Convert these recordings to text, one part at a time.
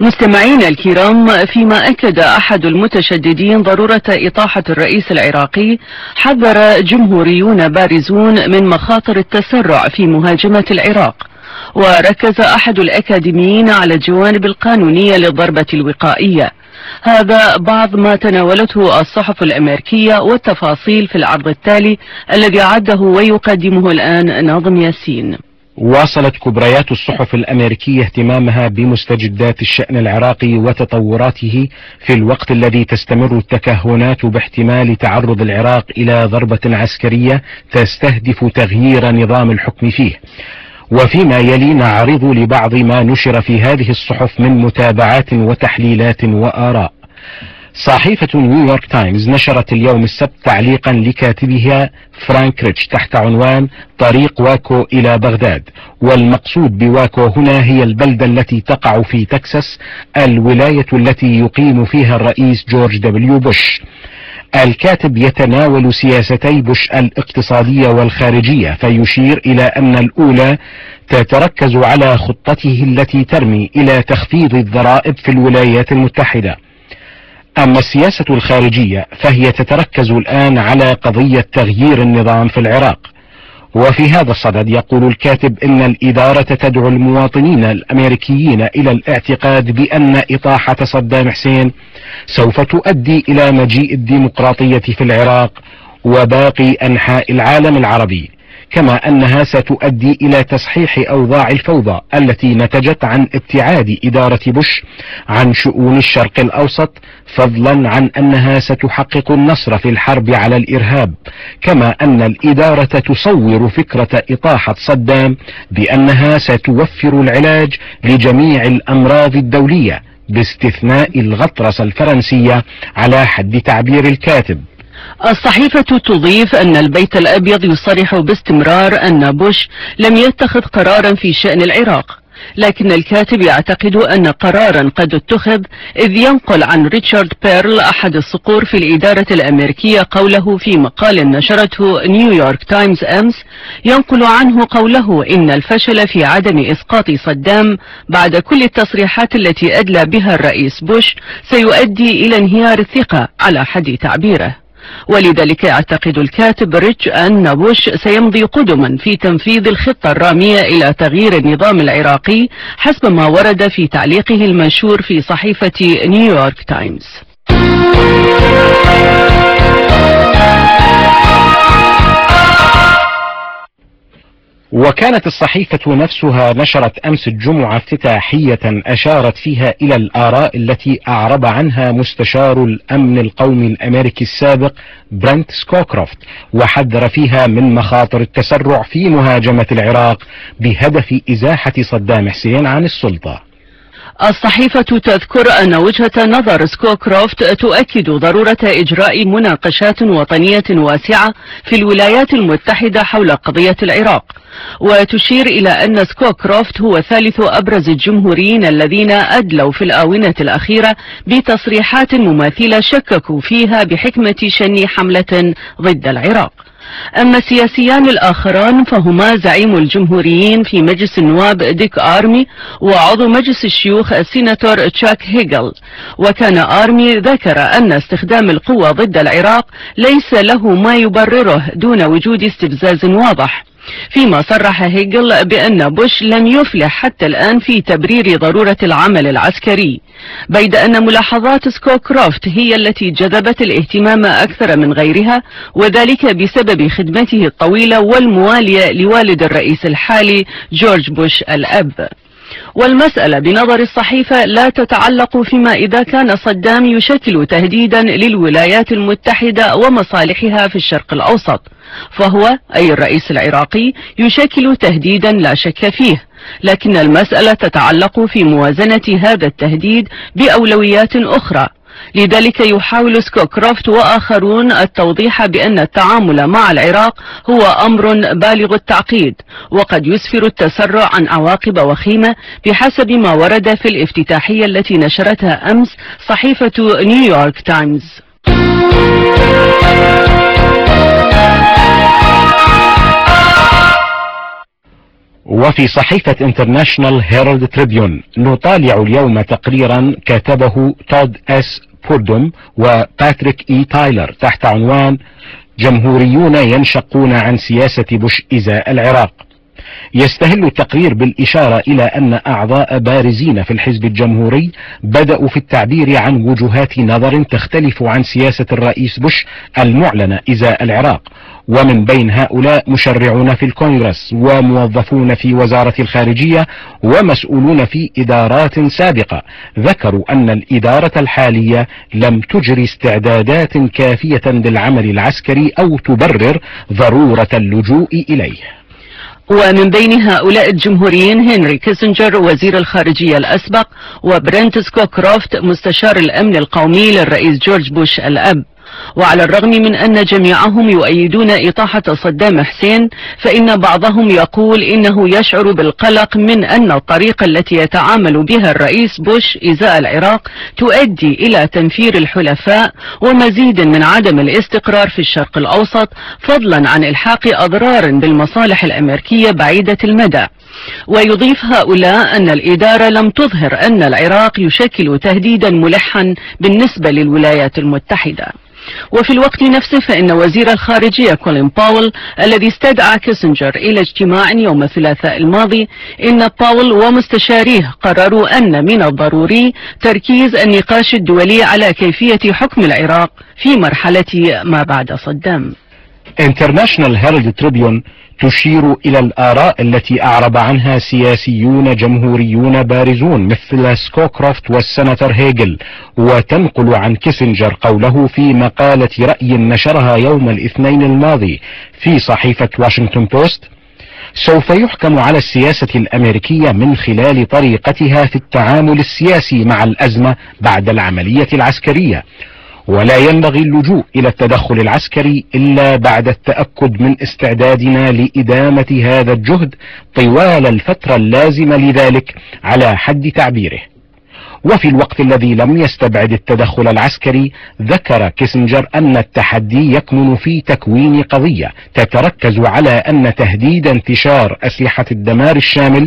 مستمعينا الكرام، فيما أكد أحد المتشددين ضرورة إطاحة الرئيس العراقي، حذر جمهوريون بارزون من مخاطر التسرع في مهاجمة العراق. وركز أحد الأكاديميين على الجوانب القانونية للضربة الوقائية. هذا بعض ما تناولته الصحف الأمريكية، والتفاصيل في العرض التالي الذي عده ويقدمه الآن ناظم ياسين. واصلت كبريات الصحف الأمريكية اهتمامها بمستجدات الشأن العراقي وتطوراته في الوقت الذي تستمر التكهنات باحتمال تعرض العراق إلى ضربة عسكرية تستهدف تغيير نظام الحكم فيه. وفيما يلي نعرض لبعض ما نشر في هذه الصحف من متابعات وتحليلات وآراء. صحيفة نيويورك تايمز نشرت اليوم السبت تعليقا لكاتبها فرانك ريتش تحت عنوان طريق واكو إلى بغداد، والمقصود بواكو هنا هي البلدة التي تقع في تكساس، الولاية التي يقيم فيها الرئيس جورج دبليو بوش. الكاتب يتناول سياستي بوش الاقتصادية والخارجية، فيشير إلى أن الأولى تتركز على خطته التي ترمي إلى تخفيض الضرائب في الولايات المتحدة. أما السياسة الخارجية فهي تتركز الآن على قضية تغيير النظام في العراق. وفي هذا الصدد يقول الكاتب إن الإدارة تدعو المواطنين الأمريكيين إلى الاعتقاد بأن إطاحة صدام حسين سوف تؤدي إلى مجيء الديمقراطية في العراق وباقي أنحاء العالم العربي، كما أنها ستؤدي إلى تصحيح أوضاع الفوضى التي نتجت عن ابتعاد إدارة بوش عن شؤون الشرق الأوسط، فضلا عن أنها ستحقق النصر في الحرب على الإرهاب، كما أن الإدارة تصور فكرة إطاحة صدام بأنها ستوفر العلاج لجميع الأمراض الدولية باستثناء الغطرسة الفرنسية على حد تعبير الكاتب. الصحيفة تضيف أن البيت الأبيض يصرح باستمرار أن بوش لم يتخذ قرارا في شأن العراق، لكن الكاتب يعتقد أن قرارا قد اتخذ، إذ ينقل عن ريتشارد بيرل أحد الصقور في الإدارة الأمريكية قوله في مقال نشرته نيويورك تايمز أمس، ينقل عنه قوله إن الفشل في عدم إسقاط صدام بعد كل التصريحات التي أدلى بها الرئيس بوش سيؤدي إلى انهيار الثقة على حد تعبيره. ولذلك يعتقد الكاتب ريتش أن بوش سيمضي قدما في تنفيذ الخطة الرامية إلى تغيير النظام العراقي حسب ما ورد في تعليقه المنشور في صحيفة نيويورك تايمز. وكانت الصحيفة نفسها نشرت أمس الجمعة افتتاحية أشارت فيها إلى الآراء التي أعرب عنها مستشار الأمن القومي الأمريكي السابق برنت سكوكروفت، وحذر فيها من مخاطر التسرع في مهاجمة العراق بهدف إزاحة صدام حسين عن السلطة. الصحيفة تذكر أن وجهة نظر سكوكروفت تؤكد ضرورة إجراء مناقشات وطنية واسعة في الولايات المتحدة حول قضية العراق، وتشير إلى أن سكوكروفت هو ثالث أبرز الجمهوريين الذين أدلوا في الآونة الأخيرة بتصريحات مماثلة شككوا فيها بحكمة شن حملة ضد العراق. أما السياسيان الآخران فهما زعيم الجمهوريين في مجلس النواب ديك آرمي، وعضو مجلس الشيوخ السيناتور تشاك هيجل. وكان آرمي ذكر أن استخدام القوة ضد العراق ليس له ما يبرره دون وجود استفزاز واضح، فيما صرح هيجل بأن بوش لم يفلح حتى الآن في تبرير ضرورة العمل العسكري، بيد أن ملاحظات سكوكروفت هي التي جذبت الاهتمام أكثر من غيرها، وذلك بسبب خدمته الطويلة والموالية لوالد الرئيس الحالي جورج بوش الأب. والمسألة بنظر الصحيفة لا تتعلق فيما إذا كان صدام يشكل تهديدا للولايات المتحدة ومصالحها في الشرق الأوسط، فهو أي الرئيس العراقي يشكل تهديدا لا شك فيه، لكن المسألة تتعلق في موازنة هذا التهديد بأولويات أخرى. لذلك يحاول سكوكروفت وآخرون التوضيح بأن التعامل مع العراق هو أمر بالغ التعقيد، وقد يسفر التسرع عن عواقب وخيمة بحسب ما ورد في الافتتاحية التي نشرتها أمس صحيفة نيويورك تايمز. وفي صحيفة انترناشنال هيرالد تريبيون نطالع اليوم تقريرا كتبه تود اس بوردوم وباتريك اي تايلر تحت عنوان جمهوريون ينشقون عن سياسة بوش إزاء العراق. يستهل التقرير بالإشارة إلى أن أعضاء بارزين في الحزب الجمهوري بدأوا في التعبير عن وجهات نظر تختلف عن سياسة الرئيس بوش المعلنة إزاء العراق، ومن بين هؤلاء مشرعون في الكونغرس وموظفون في وزارة الخارجية ومسؤولون في إدارات سابقة ذكروا أن الإدارة الحالية لم تجري استعدادات كافية للعمل العسكري أو تبرر ضرورة اللجوء إليه. ومن بين هؤلاء الجمهوريين هنري كيسنجر وزير الخارجية الأسبق وبرنت سكوكروفت مستشار الأمن القومي للرئيس جورج بوش الأب. وعلى الرغم من أن جميعهم يؤيدون إطاحة صدام حسين، فإن بعضهم يقول إنه يشعر بالقلق من أن الطريقة التي يتعامل بها الرئيس بوش إزاء العراق تؤدي إلى تنفير الحلفاء ومزيد من عدم الاستقرار في الشرق الأوسط، فضلا عن إلحاق أضرار بالمصالح الأمريكية بعيدة المدى. ويضيف هؤلاء أن الإدارة لم تظهر أن العراق يشكل تهديدا ملحا بالنسبة للولايات المتحدة. وفي الوقت نفسه فإن وزير الخارجية كولين باول الذي استدعى كيسنجر إلى اجتماع يوم الثلاثاء الماضي، إن باول ومستشاريه قرروا أن من الضروري تركيز النقاش الدولي على كيفية حكم العراق في مرحلة ما بعد صدام. انترناشنال هيرالد تريبيون تشير إلى الآراء التي أعرب عنها سياسيون جمهوريون بارزون مثل سكوكروفت والسناتور هيجل، وتنقل عن كيسنجر قوله في مقالة رأي نشرها يوم الاثنين الماضي في صحيفة واشنطن بوست: سوف يحكم على السياسة الأمريكية من خلال طريقتها في التعامل السياسي مع الأزمة بعد العملية العسكرية، ولا ينبغي اللجوء إلى التدخل العسكري إلا بعد التأكد من استعدادنا لإدامة هذا الجهد طوال الفترة اللازمة لذلك على حد تعبيره. وفي الوقت الذي لم يستبعد التدخل العسكري، ذكر كيسنجر أن التحدي يكمن في تكوين قضية تتركز على أن تهديد انتشار أسلحة الدمار الشامل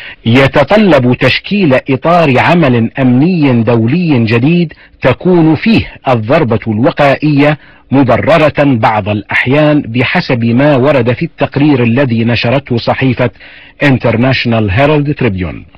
يتطلب تشكيل إطار عمل أمني دولي جديد تكون فيه الضربة الوقائية مبررة بعض الأحيان بحسب ما ورد في التقرير الذي نشرته صحيفة انترناشنال هيرالد تريبيون.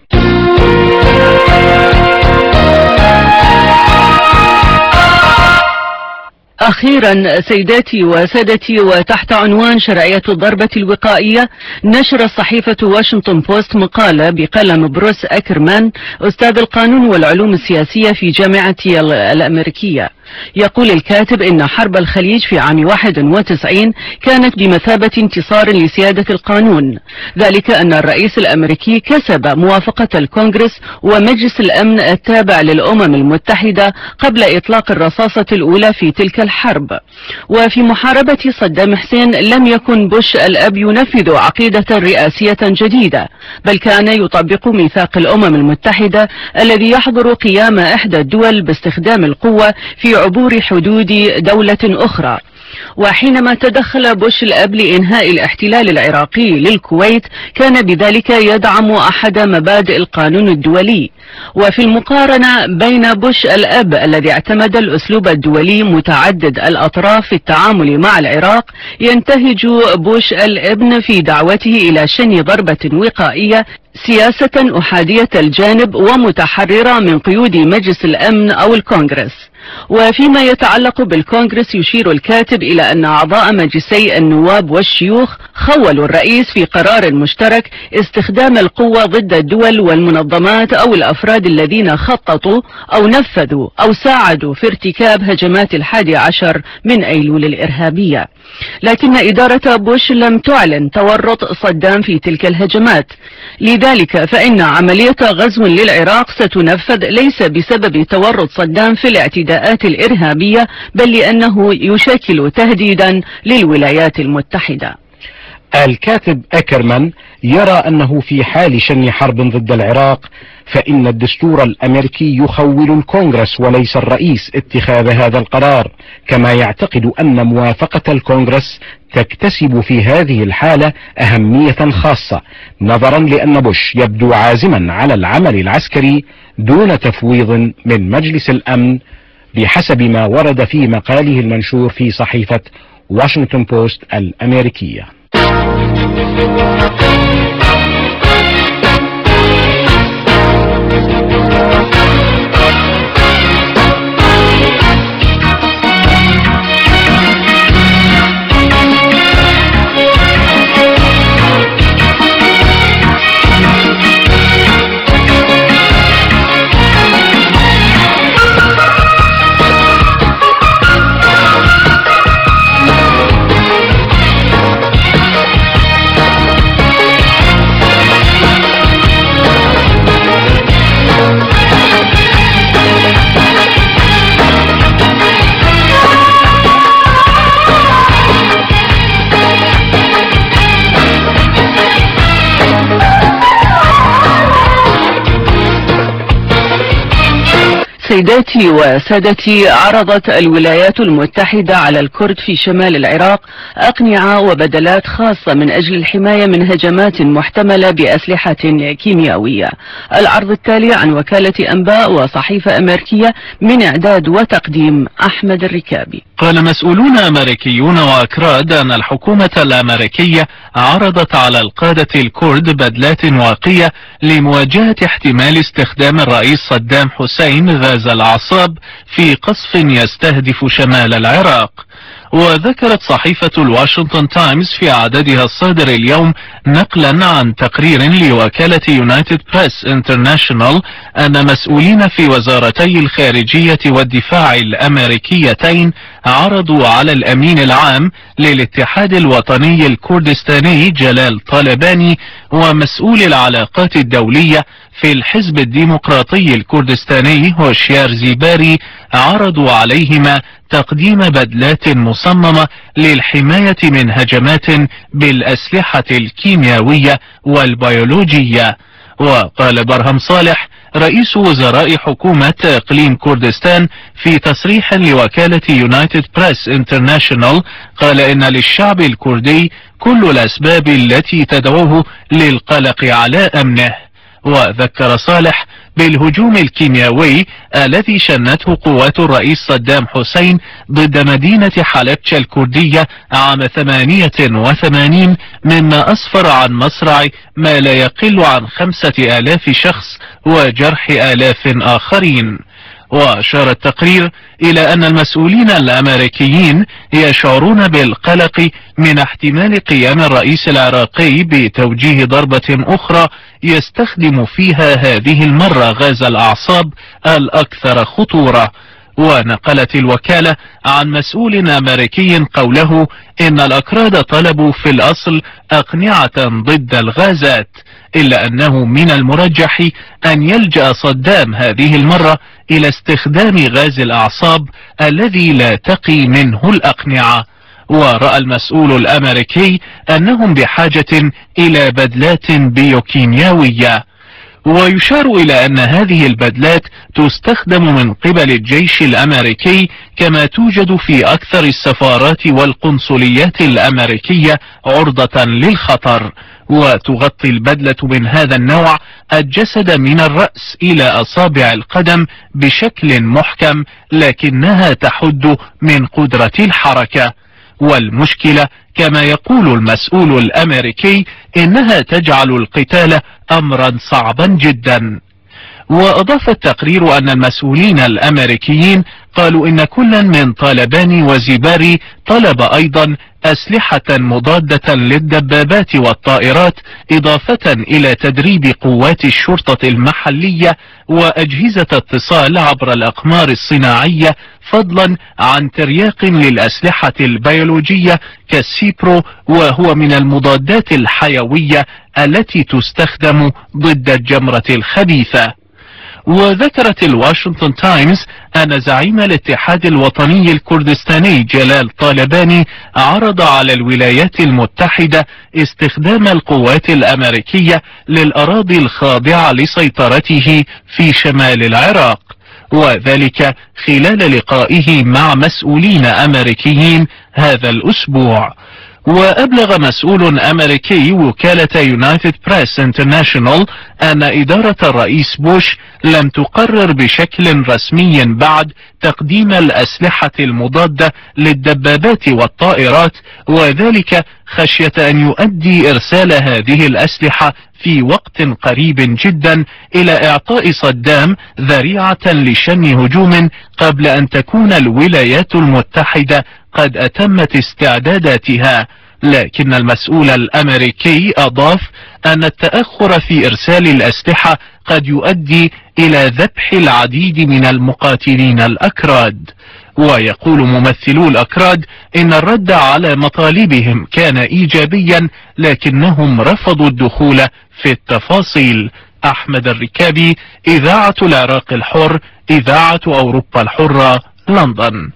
أخيرا سيداتي وسادتي، وتحت عنوان شرعية الضربة الوقائية، نشر صحيفة واشنطن بوست مقالة بقلم بروس أكرمان أستاذ القانون والعلوم السياسية في جامعة الأمريكية. يقول الكاتب إن حرب الخليج في عام 91 كانت بمثابة انتصار لسيادة القانون، ذلك أن الرئيس الأمريكي كسب موافقة الكونغرس ومجلس الأمن التابع للأمم المتحدة قبل إطلاق الرصاصة الأولى في تلك الحرب. وفي محاربة صدام حسين لم يكن بوش الأب ينفذ عقيدة رئاسية جديدة، بل كان يطبق ميثاق الأمم المتحدة الذي يحظر قيام إحدى الدول باستخدام القوة في عبور حدود دولة أخرى. وحينما تدخل بوش الأب لإنهاء الاحتلال العراقي للكويت كان بذلك يدعم أحد مبادئ القانون الدولي. وفي المقارنة بين بوش الأب الذي اعتمد الأسلوب الدولي متعدد الأطراف في التعامل مع العراق، ينتهج بوش الابن في دعوته إلى شن ضربة وقائية سياسة أحادية الجانب ومتحررة من قيود مجلس الأمن أو الكونغرس. وفيما يتعلق بالكونغرس، يشير الكاتب إلى أن أعضاء مجلسي النواب والشيوخ خولوا الرئيس في قرار مشترك استخدام القوة ضد الدول والمنظمات أو الأفراد الذين خططوا أو نفذوا أو ساعدوا في ارتكاب هجمات 11 من أيلول الإرهابية. لكن إدارة بوش لم تعلن تورط صدام في تلك الهجمات، لذلك فإن عملية غزو للعراق ستنفذ ليس بسبب تورط صدام في الاعتداءات الإرهابية، بل لأنه يشكل تهديدا للولايات المتحدة. الكاتب أكرمان يرى أنه في حال شن حرب ضد العراق فإن الدستور الأمريكي يخول الكونغرس وليس الرئيس اتخاذ هذا القرار، كما يعتقد أن موافقة الكونغرس تكتسب في هذه الحالة أهمية خاصة، نظرا لأن بوش يبدو عازما على العمل العسكري دون تفويض من مجلس الأمن بحسب ما ورد في مقاله المنشور في صحيفة واشنطن بوست الأمريكية. سيداتي وسادتي، عرضت الولايات المتحدة على الكرد في شمال العراق أقنعة وبدلات خاصة من أجل الحماية من هجمات محتملة بأسلحة كيميائية. العرض التالي عن وكالة أنباء وصحيفة أمريكية، من إعداد وتقديم أحمد الركابي. قال مسؤولون أمريكيون وأكراد أن الحكومة الأمريكية عرضت على القادة الكرد بدلات واقية لمواجهة احتمال استخدام الرئيس صدام حسين غاز الأعصاب في قصف يستهدف شمال العراق. وذكرت صحيفة الواشنطن تايمز في عددها الصادر اليوم نقلا عن تقرير لوكالة يونايتد بريس انترناشونال أن مسؤولين في وزارتي الخارجية والدفاع الأمريكيتين عرضوا على الأمين العام للاتحاد الوطني الكردستاني جلال طالباني ومسؤول العلاقات الدولية في الحزب الديمقراطي الكردستاني هوشيار زيباري، عرضوا عليهما تقديم بدلات مصممة للحماية من هجمات بالأسلحة الكيميائية والبيولوجية. وقال برهم صالح رئيس وزراء حكومة إقليم كردستان في تصريح لوكالة يونايتد بريس انترناشونال، قال إن للشعب الكردي كل الأسباب التي تدعوه للقلق على أمنه. وذكر صالح بالهجوم الكيميائي الذي شنته قوات الرئيس صدام حسين ضد مدينة حلبشة الكردية عام 88، مما أسفر عن مصرع ما لا يقل عن 5000 شخص وجرح آلاف آخرين. وأشار التقرير إلى أن المسؤولين الأمريكيين يشعرون بالقلق من احتمال قيام الرئيس العراقي بتوجيه ضربة أخرى يستخدم فيها هذه المرة غاز الأعصاب الأكثر خطورة. ونقلت الوكالة عن مسؤول أمريكي قوله إن الأكراد طلبوا في الأصل أقنعة ضد الغازات، إلا أنه من المرجح أن يلجأ صدام هذه المرة إلى استخدام غاز الأعصاب الذي لا تقي منه الأقنعة. ورأى المسؤول الأمريكي أنهم بحاجة إلى بدلات بيوكيميائية. ويشار إلى أن هذه البدلات تستخدم من قبل الجيش الأمريكي، كما توجد في أكثر السفارات والقنصليات الأمريكية عرضة للخطر. وتغطي البدلة من هذا النوع الجسد من الرأس إلى أصابع القدم بشكل محكم، لكنها تحد من قدرة الحركة. والمشكلة كما يقول المسؤول الأمريكي إنها تجعل القتال أمرا صعبا جدا. وأضاف التقرير أن المسؤولين الأمريكيين قالوا إن كل من طالباني وزيباري طلب أيضا أسلحة مضادة للدبابات والطائرات، إضافة إلى تدريب قوات الشرطة المحلية وأجهزة اتصال عبر الأقمار الصناعية، فضلا عن ترياق للأسلحة البيولوجية كالسيبرو، وهو من المضادات الحيوية التي تستخدم ضد الجمرة الخبيثة. وذكرت الواشنطن تايمز أن زعيم الاتحاد الوطني الكردستاني جلال طالباني عرض على الولايات المتحدة استخدام القوات الأمريكية للأراضي الخاضعة لسيطرته في شمال العراق، وذلك خلال لقائه مع مسؤولين أمريكيين هذا الأسبوع. وأبلغ مسؤول أمريكي وكالة يونايتد بريس انترناشونال أن إدارة الرئيس بوش لم تقرر بشكل رسمي بعد تقديم الأسلحة المضادة للدبابات والطائرات، وذلك خشية أن يؤدي إرسال هذه الأسلحة في وقت قريب جدا إلى إعطاء صدام ذريعة لشن هجوم قبل أن تكون الولايات المتحدة قد أتمت استعداداتها. لكن المسؤول الأمريكي أضاف أن التأخر في إرسال الأسلحة قد يؤدي إلى ذبح العديد من المقاتلين الأكراد. ويقول ممثلو الأكراد إن الرد على مطالبهم كان إيجابيا، لكنهم رفضوا الدخول في التفاصيل. أحمد الركابي، إذاعة العراق الحر، إذاعة أوروبا الحرة، لندن.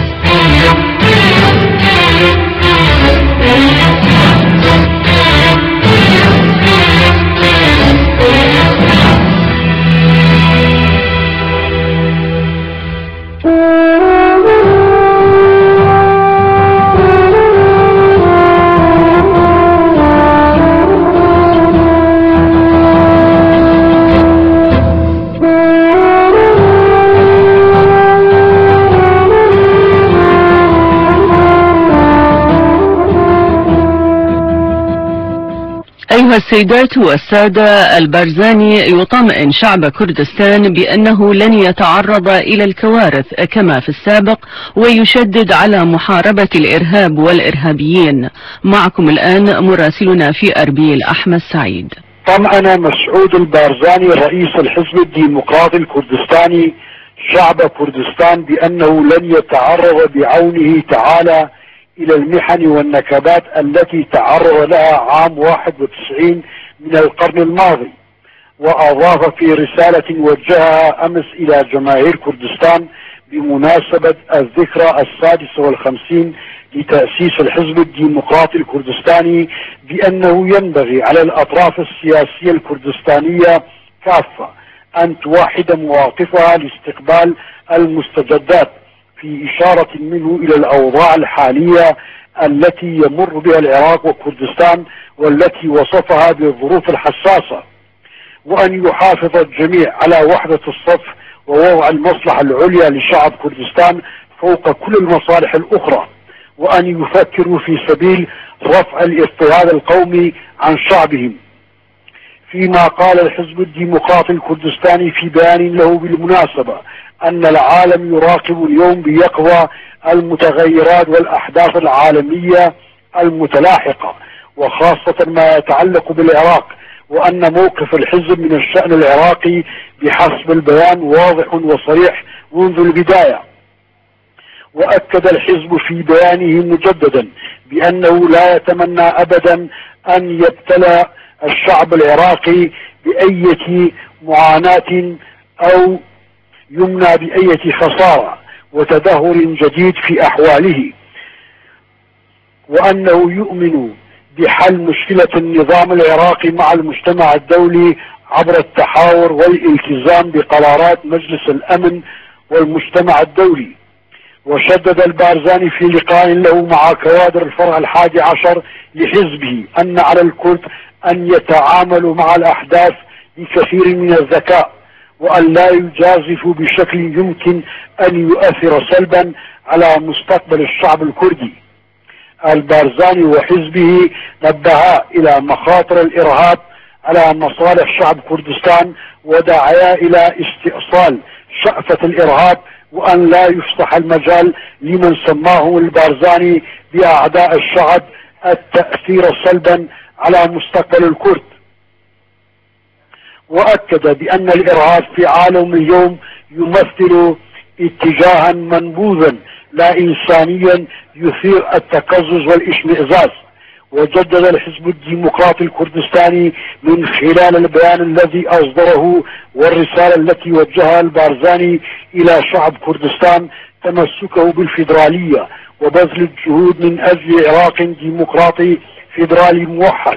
أيها السيدات والسادة، البارزاني يطمئن شعب كردستان بأنه لن يتعرض إلى الكوارث كما في السابق، ويشدد على محاربة الإرهاب والإرهابيين. معكم الآن مراسلنا في أربيل أحمد سعيد. طمأن مسعود البارزاني رئيس الحزب الديمقراطي الكردستاني شعب كردستان بأنه لن يتعرض بعونه تعالى إلى المحن والنكبات التي تعرض لها عام 91 من القرن الماضي. وأضاف في رسالة وجهها أمس إلى جماهير كردستان بمناسبة الذكرى 56 لتأسيس الحزب الديمقراطي الكردستاني بأنه ينبغي على الأطراف السياسية الكردستانية كافة أن توحد مواقفها لاستقبال المستجدات، في إشارة منه إلى الأوضاع الحالية التي يمر بها العراق وكردستان والتي وصفها بالظروف الحساسة، وأن يحافظ الجميع على وحدة الصف ووضع المصلحة العليا لشعب كردستان فوق كل المصالح الأخرى، وأن يفكروا في سبيل رفع الاضطهاد القومي عن شعبهم. فيما قال الحزب الديمقراطي الكردستاني في بيان له بالمناسبة أن العالم يراقب اليوم بيقظة المتغيرات والأحداث العالمية المتلاحقة، وخاصة ما يتعلق بالعراق، وأن موقف الحزب من الشأن العراقي بحسب البيان واضح وصريح منذ البداية. وأكد الحزب في بيانه مجددا بأنه لا يتمنى أبدا أن يبتلى الشعب العراقي بأية معاناة أو يمنى بأية خسارة وتدهور جديد في أحواله، وأنه يؤمن بحل مشكلة النظام العراقي مع المجتمع الدولي عبر التحاور والالتزام بقرارات مجلس الأمن والمجتمع الدولي. وشدد البارزاني في لقاء له مع كوادر الفرع 11 لحزبه أن على الكرد أن يتعاملوا مع الأحداث بكثير من الذكاء، وأن لا يجازفوا بشكل يمكن أن يؤثر سلبا على مستقبل الشعب الكردي. البارزاني وحزبه نبها إلى مخاطر الإرهاب على مصالح شعب كردستان ودعا إلى استئصال شأفة الإرهاب، وأن لا يفتح المجال لمن سماه البارزاني بأعداء الشعب التأثير سلبا على مستقبل الكرد. وأكد بأن الإرهاب في عالم اليوم يمثل اتجاها منبوذا لا إنسانيا يثير التقزز والاشمئزاز، وجدد الحزب الديمقراطي الكردستاني من خلال البيان الذي أصدره والرسالة التي وجهها البارزاني إلى شعب كردستان تمسكه بالفيدرالية وبذل الجهود من أجل عراق ديمقراطي فيدرالي موحد،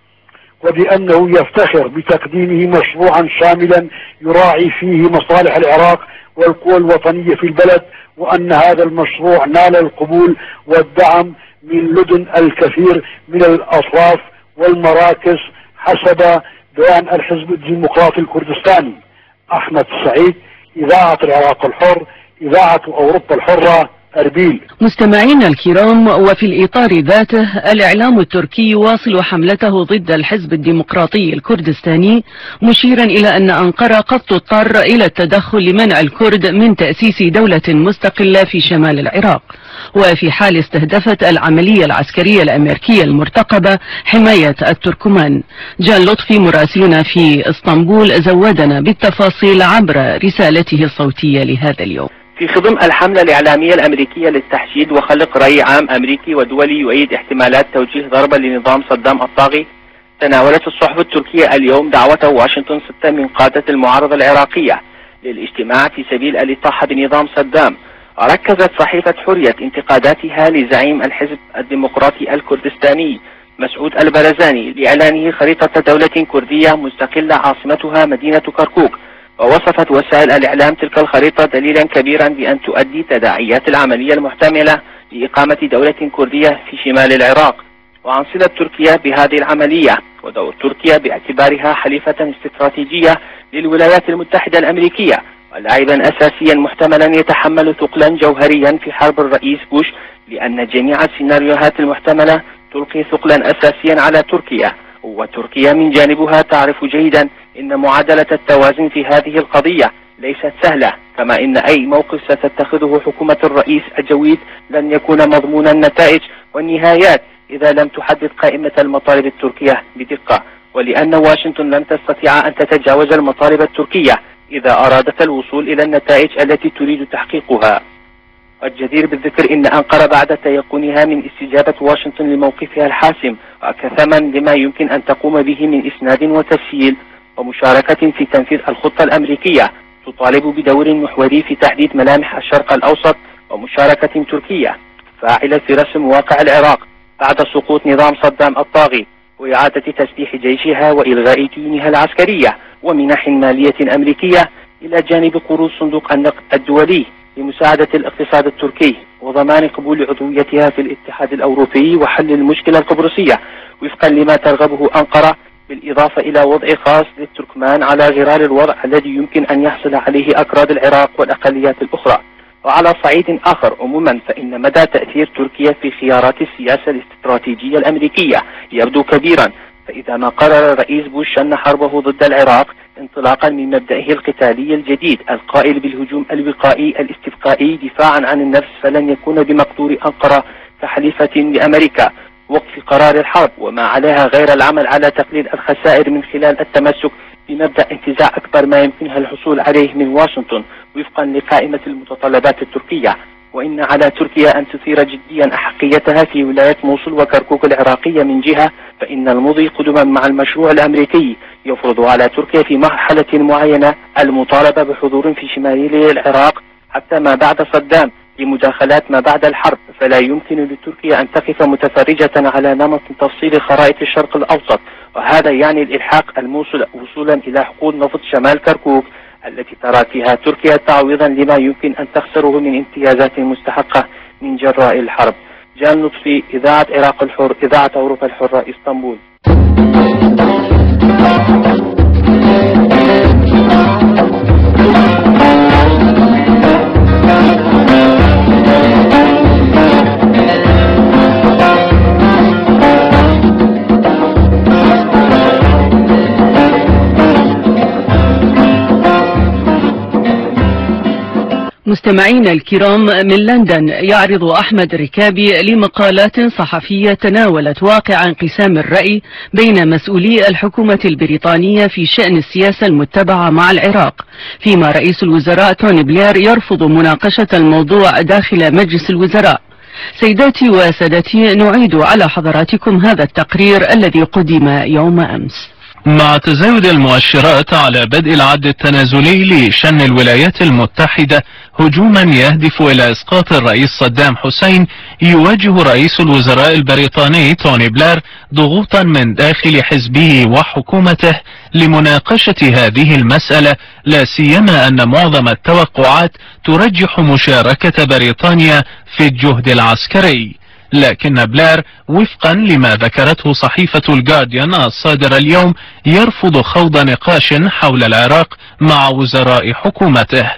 وبأنه يفتخر بتقديمه مشروعا شاملا يراعي فيه مصالح العراق والقوى الوطنية في البلد، وأن هذا المشروع نال القبول والدعم من لدن الكثير من الأطراف والمراكز حسب بيان الحزب الديمقراطي الكردستاني. أحمد سعيد، إذاعة العراق الحر، إذاعة أوروبا الحرة، أربيل. مستمعينا الكرام، وفي الإطار ذاته الإعلام التركي يواصل حملته ضد الحزب الديمقراطي الكردستاني، مشيرا إلى أن أنقرة قد تضطر إلى التدخل لمنع الكرد من تأسيس دولة مستقلة في شمال العراق، وفي حال استهدفت العملية العسكرية الأمريكية المرتقبة حماية التركمان. جان لطفي مراسلنا في اسطنبول زودنا بالتفاصيل عبر رسالته الصوتية لهذا اليوم. في خضم الحملة الإعلامية الأمريكية للتحشيد وخلق رأي عام أمريكي ودولي يؤيد احتمالات توجيه ضربة لنظام صدام الطاغي، تناولت الصحف التركية اليوم دعوة واشنطن 6 من قادة المعارضة العراقية للاجتماع في سبيل الإطاحة بنظام صدام. ركزت صحيفة حرية انتقاداتها لزعيم الحزب الديمقراطي الكردستاني مسعود البرزاني لإعلانه خريطة دولة كردية مستقلة عاصمتها مدينة كركوك، ووصفت وسائل الإعلام تلك الخريطة دليلا كبيرا بأن تؤدي تداعيات العملية المحتملة لإقامة دولة كردية في شمال العراق. وعنصلت تركيا بهذه العملية ودور تركيا باعتبارها حليفة استراتيجية للولايات المتحدة الأمريكية ولاعبا أساسيا محتملا يتحمل ثقلا جوهريا في حرب الرئيس بوش، لأن جميع السيناريوهات المحتملة تلقي ثقلا أساسيا على تركيا، وتركيا من جانبها تعرف جيدا إن معادلة التوازن في هذه القضية ليست سهلة، كما إن أي موقف ستتخذه حكومة الرئيس الجويد لن يكون مضمون النتائج والنهايات إذا لم تحدد قائمة المطالب التركية بدقة، ولأن واشنطن لن تستطيع أن تتجاوز المطالب التركية إذا أرادت الوصول إلى النتائج التي تريد تحقيقها. الجدير بالذكر إن أنقرة بعد تيقنها من استجابة واشنطن لموقفها الحاسم وكثما لما يمكن أن تقوم به من إسناد وتسهيل ومشاركة في تنفيذ الخطة الأمريكية، تطالب بدور محوري في تحديد ملامح الشرق الأوسط ومشاركة تركية فاعلة في رسم واقع العراق بعد سقوط نظام صدام الطاغي وإعادة تسليح جيشها وإلغاء ديونها العسكرية ومنح مالية أمريكية، إلى جانب قروض صندوق النقد الدولي لمساعدة الاقتصاد التركي وضمان قبول عضويتها في الاتحاد الأوروبي وحل المشكلة القبرصية وفقا لما ترغبه أنقرة، بالإضافة إلى وضع خاص للتركمان على غرار الوضع الذي يمكن أن يحصل عليه أكراد العراق والأقليات الأخرى. وعلى صعيد آخر عموما فإن مدى تأثير تركيا في خيارات السياسة الاستراتيجية الأمريكية يبدو كبيرا، فإذا ما قرر الرئيس بوش شن حربه ضد العراق انطلاقا من مبدئه القتالي الجديد القائل بالهجوم الوقائي الاستبقائي دفاعا عن النفس، فلن يكون بمقدور أنقرة كحليفة لأمريكا وقف قرار الحرب وما عليها غير العمل على تقليل الخسائر من خلال التمسك بمبدأ انتزاع أكبر ما يمكنها الحصول عليه من واشنطن وفقا لقائمة المتطلبات التركية. وإن على تركيا أن تثير جديا أحقيتها في ولاية موصل وكركوك العراقية من جهة، فإن المضي قدما مع المشروع الأمريكي يفرض على تركيا في مرحلة معينة المطالبة بحضور في شمال العراق حتى ما بعد صدام لمداخلات ما بعد الحرب، فلا يمكن لتركيا أن تقف متفرجة على نمط تفصيل خرائط الشرق الأوسط، وهذا يعني الإلحاق الموصل وصولا إلى حقول نفط شمال كركوك التي ترى فيها تركيا تعويضا لما يمكن أن تخسره من امتيازات مستحقة من جراء الحرب. جان لطفي، إذاعة العراق الحر، إذاعة أوروبا الحرة، اسطنبول. مستمعينا الكرام، من لندن يعرض أحمد ركابي لمقالات صحفية تناولت واقع انقسام الرأي بين مسؤولي الحكومة البريطانية في شأن السياسة المتبعة مع العراق، فيما رئيس الوزراء توني بلير يرفض مناقشة الموضوع داخل مجلس الوزراء. سيداتي وسادتي، نعيد على حضراتكم هذا التقرير الذي قدم يوم أمس. مع تزايد المؤشرات على بدء العد التنازلي لشن الولايات المتحدة هجوما يهدف إلى إسقاط الرئيس صدام حسين، يواجه رئيس الوزراء البريطاني توني بلير ضغوطا من داخل حزبه وحكومته لمناقشة هذه المسألة، لا سيما أن معظم التوقعات ترجح مشاركة بريطانيا في الجهد العسكري. لكن بلير وفقا لما ذكرته صحيفة الجارديان الصادرة اليوم يرفض خوض نقاش حول العراق مع وزراء حكومته.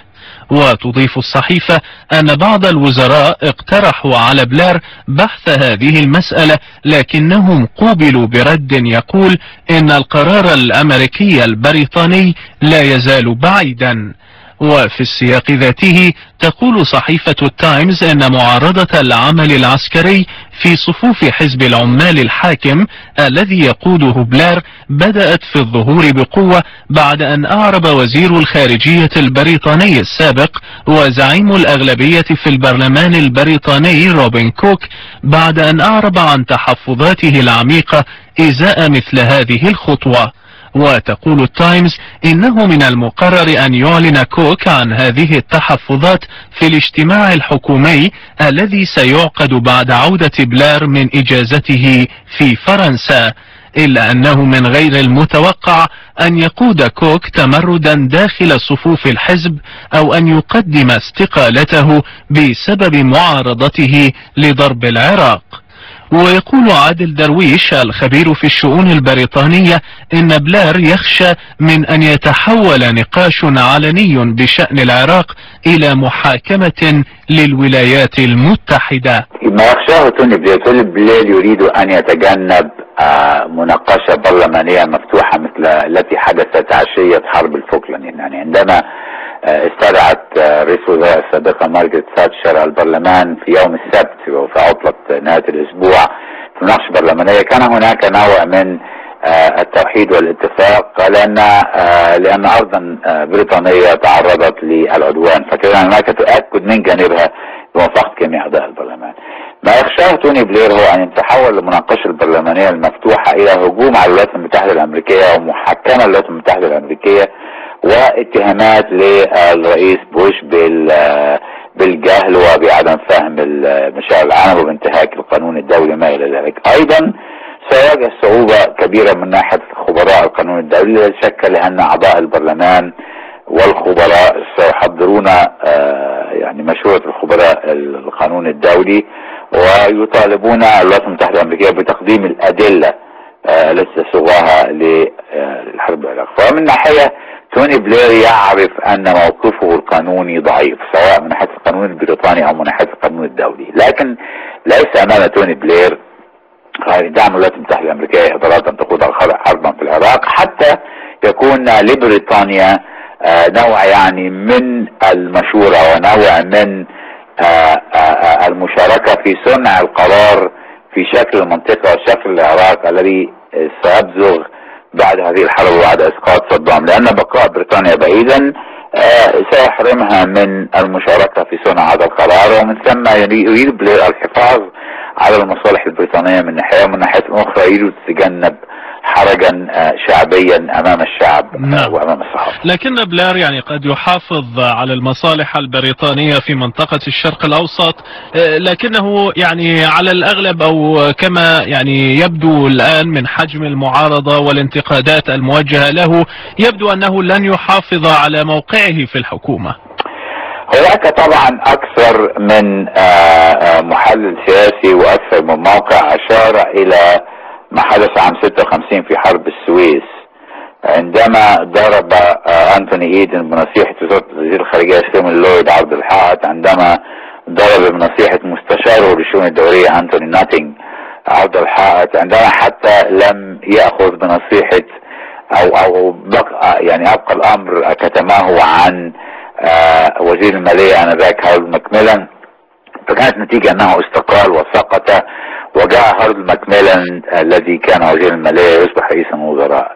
وتضيف الصحيفة أن بعض الوزراء اقترحوا على بلير بحث هذه المسألة، لكنهم قوبلوا برد يقول إن القرار الأمريكي البريطاني لا يزال بعيدا. وفي السياق ذاته تقول صحيفة التايمز أن معارضة العمل العسكري في صفوف حزب العمال الحاكم الذي يقوده بلير بدأت في الظهور بقوة بعد أن أعرب وزير الخارجية البريطاني السابق وزعيم الأغلبية في البرلمان البريطاني روبن كوك بعد أن أعرب عن تحفظاته العميقة إزاء مثل هذه الخطوة. وتقول التايمز إنه من المقرر أن يعلن كوك عن هذه التحفظات في الاجتماع الحكومي الذي سيعقد بعد عودة بلير من إجازته في فرنسا، إلا أنه من غير المتوقع أن يقود كوك تمردا داخل صفوف الحزب أو أن يقدم استقالته بسبب معارضته لضرب العراق. ويقول عادل درويش الخبير في الشؤون البريطانية إن بلير يخشى من أن يتحول نقاش علني بشأن العراق إلى محاكمة للولايات المتحدة. ما يخشاه توني بلير يريد أن يتجنب مناقشة برلمانية مفتوحة مثل التي حدثت عشية حرب الفوكلاند. يعني عندما استدعت رئيس الوزراء السابقة مارغريت تاتشر البرلمان في يوم السبت وفي عطلة نهاية الأسبوع في مناقشة برلمانية، كان هناك نوع من التوحيد والاتفاق لأن أرضا بريطانية تعرضت للعدوان، فكان هناك تأكد من جانبها بموافقة جميع أعضاء البرلمان. ما يخشاه توني بلير هو أن يتحول المناقشة البرلمانية المفتوحة إلى هجوم على الولايات المتحدة الأمريكية ومحاكمة للولايات المتحدة الأمريكية واتهامات للرئيس بوش بالجهل وبعدم فهم مشاعر العالم وبانتهاك القانون الدولي ما إلى ذلك. أيضا سيواجه صعوبة كبيرة من ناحية خبراء القانون الدولي، لا شك لأن أعضاء البرلمان والخبراء سيحضرون يعني مشورة الخبراء القانون الدولي ويطالبون الولايات المتحدة الأمريكية بتقديم الأدلة التي تسوغها للحرب العراق. فمن ناحية توني بلير يعرف أن موقفه القانوني ضعيف سواء من ناحية القانون البريطاني أو من ناحية القانون الدولي، لكن ليس أمام توني بلير دعم الولايات المتحدة الأمريكية إحضارات أن تقود حربا في العراق حتى يكون لبريطانيا نوع يعني من المشورة ونوع من المشاركة في صنع القرار في شكل المنطقة وشكل العراق الذي سيبزغ بعد هذه الحرب وبعد اسقاط صدام، لان بقاء بريطانيا بعيدا سيحرمها من المشاركة في صنع هذا القرار، ومن ثم يريد بلير الحفاظ على المصالح البريطانية من ناحية، ومن ناحية أخرى يريد تتجنب حرجا شعبيا امام الشعب وامام الصحافة. لكن بلير يعني قد يحافظ على المصالح البريطانية في منطقة الشرق الاوسط، لكنه يعني على الاغلب او كما يعني يبدو الان من حجم المعارضة والانتقادات الموجهة له يبدو انه لن يحافظ على موقعه في الحكومة. هناك طبعا اكثر من محلل سياسي واكثر من موقع اشار الى ما حدث عام 56 في حرب السويس عندما ضرب أنتوني إيدن بنصيحة وزير الخارجية ستيفن لويد عبد الحائط، عندما ضرب بنصيحة مستشاره للشؤون الدولية أنتوني ناتينج عبد الحائط، عندما حتى لم يأخذ بنصيحة أو بقى يعني أبقى الأمر كتماه عن وزير المالية آنذاك هارولد ماكميلان، فكانت نتيجة أنه استقال وسقط وجاء هارولد ماكميلان الذي كان وزير المالية يصبح رئيس الوزراء.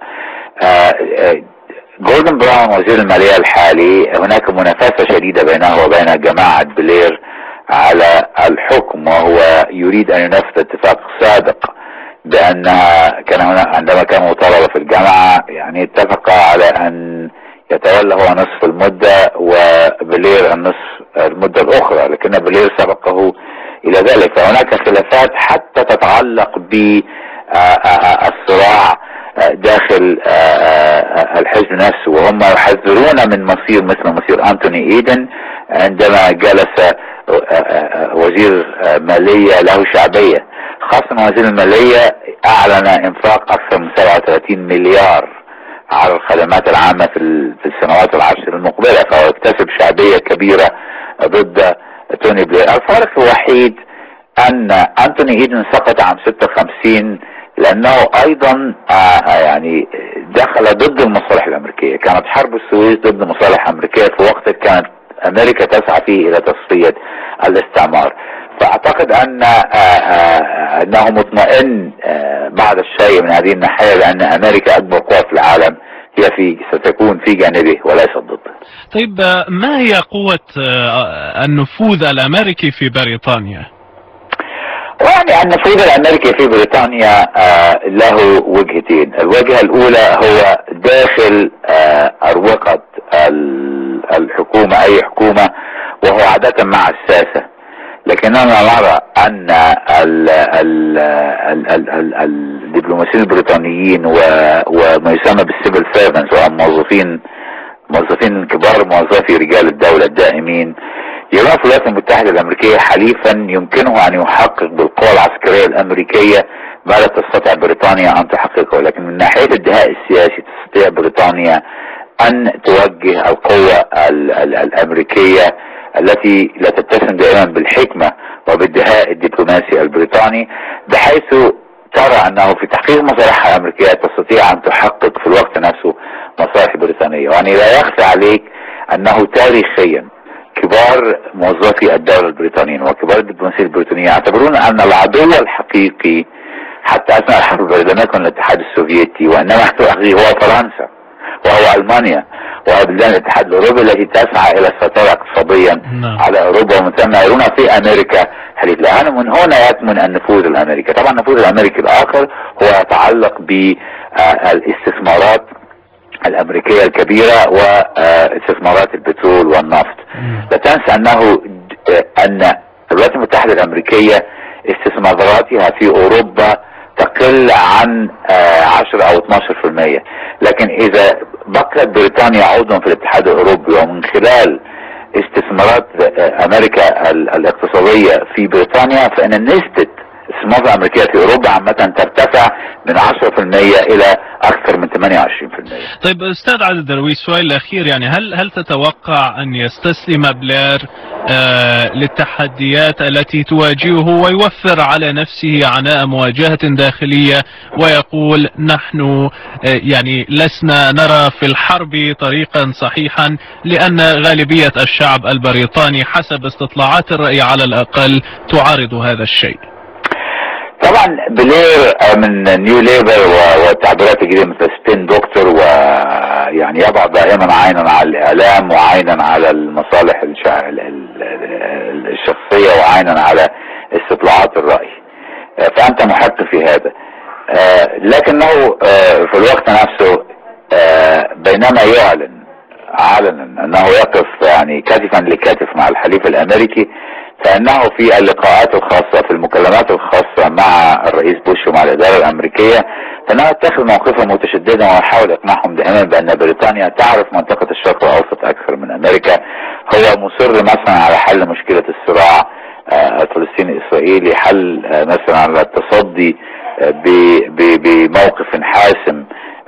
جوردن براون وزير المالية الحالي هناك منافسة شديدة بينه وبين جماعة بلير على الحكم، وهو يريد ان ينفذ اتفاق سابق بانها كان عندما كانوا طلبة في الجامعة يعني اتفق على ان يتولى هو نصف المدة وبلير المدة الاخرى، لكن بلير سبقه الى ذلك. فهناك خلافات حتى تتعلق بالصراع داخل الحزب نفسه، وهم يحذرون من مصير مثل مصير أنتوني إيدن عندما جلس وزير مالية له شعبية، خاصة وزير المالية أعلن إنفاق أكثر من 37 مليار على الخدمات العامة في السنوات العشر المقبلة، فهو يكتسب شعبية كبيرة ضد توني بلير. الفارق الوحيد أن أنتوني إيدن سقط عام 56 لأنه أيضا يعني دخل ضد المصالح الأمريكية. كانت حرب السويس ضد مصالح أمريكية في وقت كانت أمريكا تسعى فيه إلى تصفية الاستعمار. فأعتقد أنه مطمئن بعض الشيء من هذه الناحية، لأن أمريكا أكبر قوة في العالم هي ستكون في جانبه وليس ضده. طيب ما هي قوة النفوذ الأمريكي في بريطانيا؟ يعني النفوذ الامريكي في بريطانيا له وجهتين. الوجهة الاولى هو داخل اروقة الحكومة، اي حكومة، وهو عادة مع الساسة. لكننا نرى ان الدبلوماسيين البريطانيين وما يسمى بالسيفل سيرفنتس موظفين كبار، موظفي رجال الدولة الدائمين، يرون في الولايات المتحدة الأمريكية حليفا يمكنه أن يحقق بالقوى العسكرية الأمريكية ما لا تستطيع بريطانيا أن تحققه. لكن من ناحية الدهاء السياسي تستطيع بريطانيا أن توجه القوة الأمريكية التي لا تتسم دائما بالحكمة وبالدهاء الدبلوماسي البريطاني، بحيث ترى أنه في تحقيق مصالحها الأمريكية تستطيع أن تحقق في الوقت نفسه مصالح بريطانية. يعني لا يخفى عليك أنه تاريخيا كبار موظفي الدولة البريطانيين وكبار الدبلوماسيين البريطانيين يعتبرون أن العدو الحقيقي حتى أثناء الحرب الباردة لم يكن الاتحاد السوفيتي، وإنما هو فرنسا وهو ألمانيا وبلدان الاتحاد الأوروبي التي تسعى إلى السيطرة اقتصاديا على أوروبا، ومن ثم يرون في أمريكا حليف لها. من هنا يكمن النفوذ الأمريكي. طبعا النفوذ الأمريكي الآخر هو يتعلق بالاستثمارات الأمريكية الكبيرة واستثمارات البترول والنفط. لا تنسى أن الولايات المتحدة الأمريكية استثماراتها في أوروبا تقل عن 10 أو 12%، لكن إذا بقيت بريطانيا عضوا في الاتحاد الأوروبي ومن خلال استثمارات أمريكا الاقتصادية في بريطانيا، فإن نسبة الاستثمارات الأمريكية في أوروبا عامة ترتفع من 10% إلى أكثر من 28%. طيب أستاذ عادل درويش، سؤال الأخير، يعني هل تتوقع أن يستسلم بلير للتحديات التي تواجهه ويوفر على نفسه عناء مواجهة داخلية ويقول نحن يعني لسنا نرى في الحرب طريقا صحيحا لأن غالبية الشعب البريطاني حسب استطلاعات الرأي على الأقل تعارض هذا الشيء؟ طبعا بلير من نيو ليبر والتعبيرات الجديدة مثل سبين دكتور، ويعني يضع دائما عينا على الإعلام وعينا على المصالح الشخصية وعينا على استطلاعات الرأي، فأنت محق في هذا. لكنه في الوقت نفسه بينما يعلن علنا أنه يقف يعني كتفا لكتف مع الحليف الأمريكي، فإنه في اللقاءات الخاصة في المكالمات الخاصة مع الرئيس بوش ومع الإدارة الأمريكية فإنه يتخذ موقفا متشددا ويحاول إقناعهم دائما بأن بريطانيا تعرف منطقة الشرق الأوسط أكثر من أمريكا. هو مصر مثلا على حل مشكلة الصراع الفلسطيني الإسرائيلي، حل مثلا على التصدي بموقف حاسم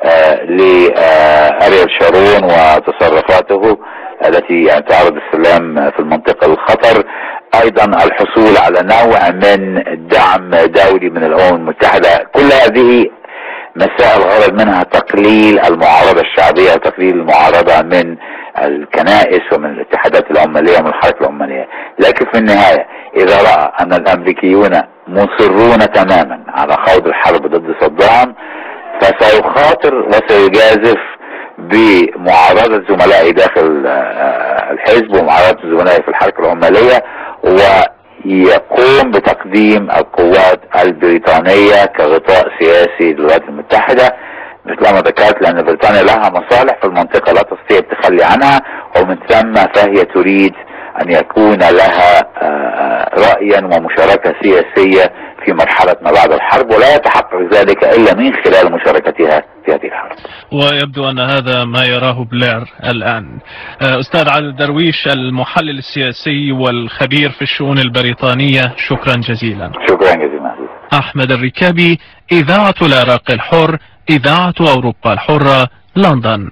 لأريل شارون وتصرفاته التي يعني تعرض السلام في المنطقة للخطر. ايضا الحصول على نوع من دعم دولي من الامم المتحدة. كل هذه مسائل غرض منها تقليل المعارضة الشعبية وتقليل المعارضة من الكنائس ومن الاتحادات العمالية ومن الحركة العمالية. لكن في النهاية اذا رأى ان الامريكيون مصرون تماما على خوض الحرب ضد صدام فسيخاطر وسيجازف بمعارضة زملائي داخل الحزب ومعارضة زملائي في الحركة العمالية، ويقوم بتقديم القوات البريطانية كغطاء سياسي للولايات المتحدة مثلما ذكرت، لأن بريطانيا لها مصالح في المنطقة لا تستطيع التخلي عنها، ومن ثم فهي تريد أن يكون لها رأيا ومشاركة سياسية في مرحلة ما بعد الحرب، ولا يتحقق ذلك إلا من خلال مشاركتها في هذه الحرب. ويبدو أن هذا ما يراه بلير الآن. أستاذ علي الدرويش، المحلل السياسي والخبير في الشؤون البريطانية، شكرا جزيلا. شكرا جزيلا. أحمد الركابي، إذاعة العراق الحر، إذاعة أوروبا الحرة، لندن.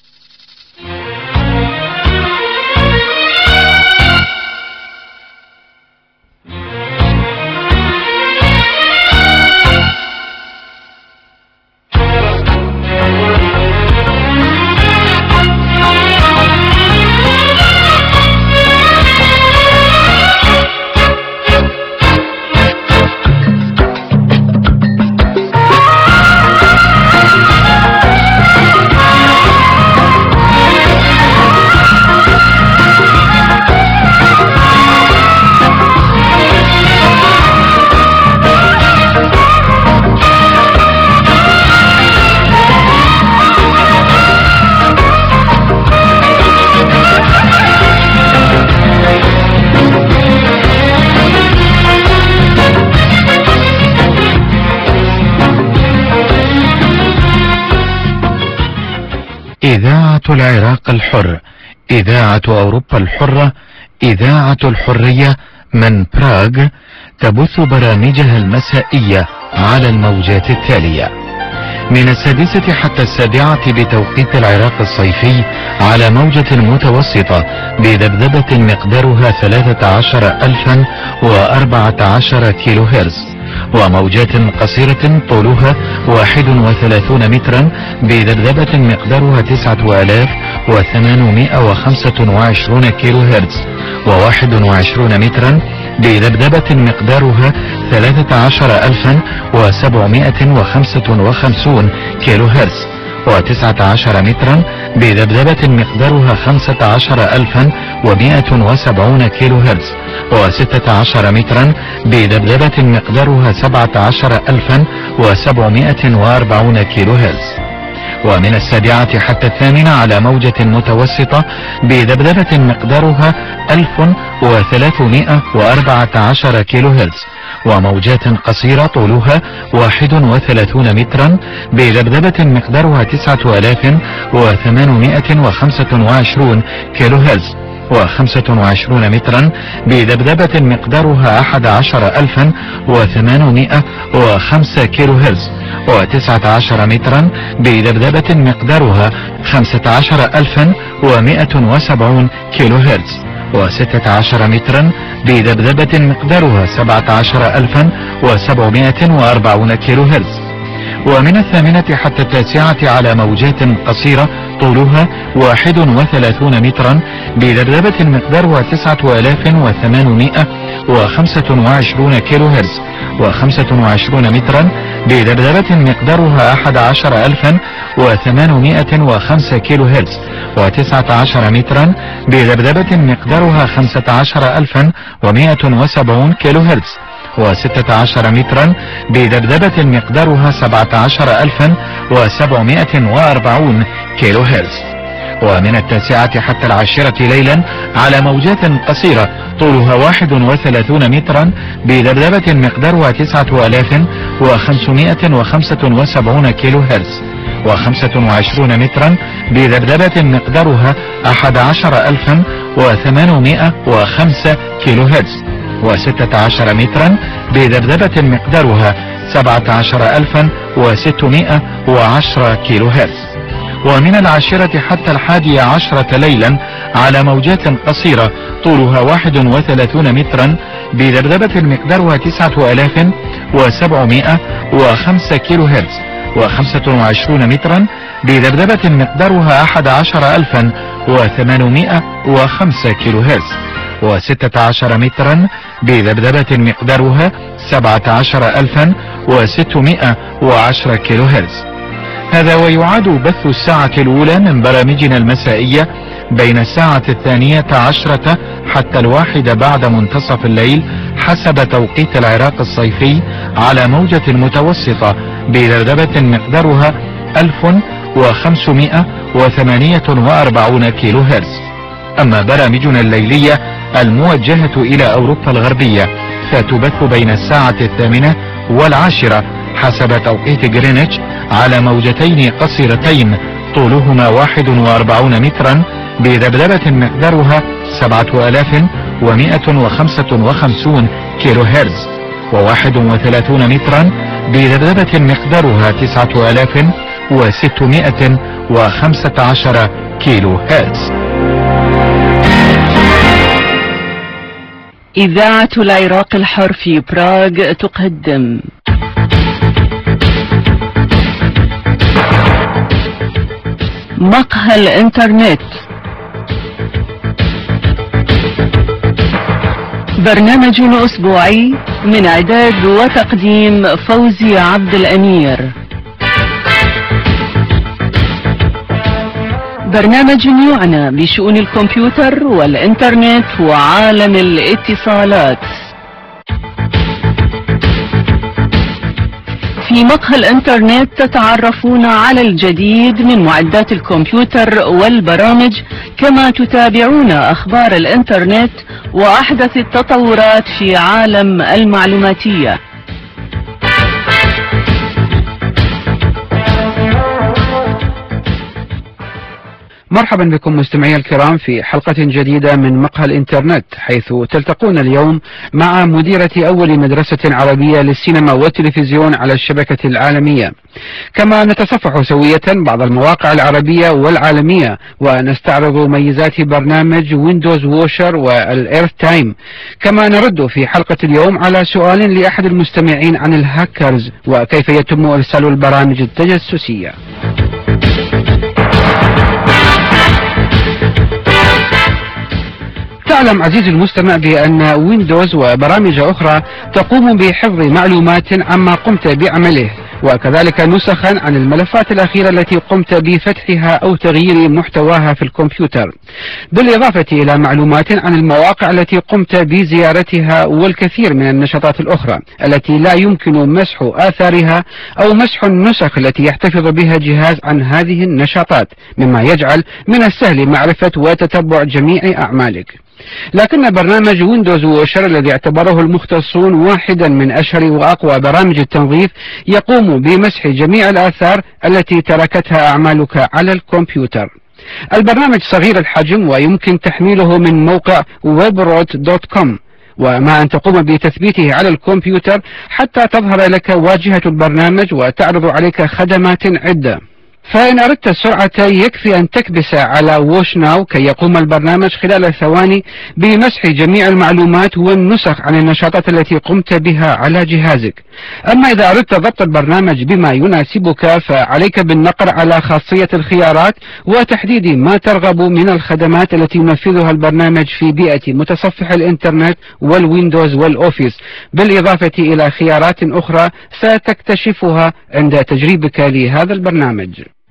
إذاعة العراق الحر، إذاعة أوروبا الحرة، إذاعة الحرية من براغ، تبث برامجها المسائية على الموجات التالية: من 6 حتى 7 بتوقيت العراق الصيفي على موجة متوسطة بذبذبة مقدارها 13014 كيلو هرتز، وموجات قصيرة طولها 31 مترا بذبذبة مقدارها 9825 كيلو هرتز، و21 مترا بذبذبة مقدارها 13755 كيلو هرتز، و19 مترا بذبذبة مقدارها 15170 كيلو هرتز، و16 مترا بذبذبة مقدارها 17740 كيلو هرتز. ومن 7 حتى 8 على موجة متوسطة بذبذبة مقدارها 1314 كيلو هرتز، وموجات قصيرة طولها 31 مترا بذبذبة مقدارها 9825 كيلو هرتز، و25 مترا بذبذبة مقدارها 11805 كيلو هرتز، و19 مترا بذبذبة مقدارها 15170 كيلو هرتز، و16 مترا بذبذبة مقدارها 17740 كيلو هرتز. ومن 8 حتى 9 على موجات قصيرة طولها 31 مترا بذبذبة مقدارها 9825 كيلو هرتز، و25 مترا بذبذبة مقدارها 11805 كيلو هرتز، و19 مترا بذبذبة مقدارها 15170 كيلو هرتز، و16 مترا بذبذبة مقدارها 17740 كيلو هرتز. ومن 9 حتى 10 ليلا على موجات قصيرة طولها 31 مترا بذبذبة مقدارها 9575 كيلو هرتز، و25 مترا بذبذبة مقدارها 11805 كيلو هرتز، و16 مترا بذبذبة مقدارها 17610 كيلو هرتز. ومن 10 حتى 11 ليلا على موجات قصيرة طولها 31 مترا بذبذبة مقدارها 9705 كيلو هرتز، و25 مترا بذبذبة مقدارها 11805 كيلو هرتز، و16 مترا بذبذبة مقدارها 17610 كيلو هرتز. هذا ويعاد بث الساعة الأولى من برامجنا المسائية بين الساعة 12 حتى 1 بعد منتصف الليل حسب توقيت العراق الصيفي على موجة متوسطة بذبذبة مقدارها 1548 كيلو هرتز. أما برامجنا الليلية الموجهة إلى أوروبا الغربية فتبث بين الساعة 8 و10 حسب توقيت جرينتش على موجتين قصيرتين طولهما 41 مترا بذبذبة مقدارها 7155 كيلو هرتز و31 مترا بذبذبة مقدارها 9615 كيلو هرتز. إذاعة العراق الحر في براغ تقدم مقهى الإنترنت، برنامج أسبوعي من إعداد وتقديم فوزي عبد الأمير. برنامج يعنى بشؤون الكمبيوتر والإنترنت وعالم الاتصالات. في مقهى الإنترنت تتعرفون على الجديد من معدات الكمبيوتر والبرامج، كما تتابعون أخبار الإنترنت وأحدث التطورات في عالم المعلوماتية. مرحبا بكم مستمعي الكرام في حلقة جديدة من مقهى الإنترنت، حيث تلتقون اليوم مع مديرة أول مدرسة عربية للسينما والتلفزيون على الشبكة العالمية، كما نتصفح سوية بعض المواقع العربية والعالمية ونستعرض ميزات برنامج ويندوز ووشر والإيرث تايم، كما نرد في حلقة اليوم على سؤال لأحد المستمعين عن الهاكرز وكيف يتم إرسال البرامج التجسسية. تعلم عزيزي المستمع بأن ويندوز وبرامج أخرى تقوم بحفظ معلومات عما قمت بعمله، وكذلك نسخا عن الملفات الأخيرة التي قمت بفتحها أو تغيير محتواها في الكمبيوتر، بالإضافة إلى معلومات عن المواقع التي قمت بزيارتها والكثير من النشاطات الأخرى التي لا يمكن مسح آثارها أو مسح النسخ التي يحتفظ بها جهاز عن هذه النشاطات، مما يجعل من السهل معرفة وتتبع جميع أعمالك. لكن برنامج ويندوز ووشر الذي اعتبره المختصون واحدا من أشهر وأقوى برامج التنظيف يقوم بمسح جميع الآثار التي تركتها أعمالك على الكمبيوتر. البرنامج صغير الحجم ويمكن تحميله من موقع webroot.com، وما أن تقوم بتثبيته على الكمبيوتر حتى تظهر لك واجهة البرنامج وتعرض عليك خدمات عدة. فإن أردت السرعة يكفي أن تكبس على ووش ناو كي يقوم البرنامج خلال ثواني بمسح جميع المعلومات والنسخ عن النشاطات التي قمت بها على جهازك. أما إذا أردت ضبط البرنامج بما يناسبك فعليك بالنقر على خاصية الخيارات وتحديد ما ترغب من الخدمات التي ينفذها البرنامج في بيئة متصفح الإنترنت والويندوز والأوفيس، بالإضافة إلى خيارات أخرى ستكتشفها عند تجريبك لهذا البرنامج.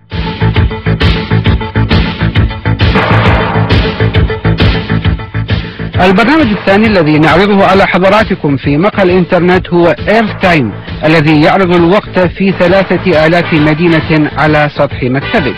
البرنامج الثاني الذي نعرضه على حضراتكم في مقهى الإنترنت هو إيرث تايم، الذي يعرض الوقت في 3000 مدينة على سطح مكتبك.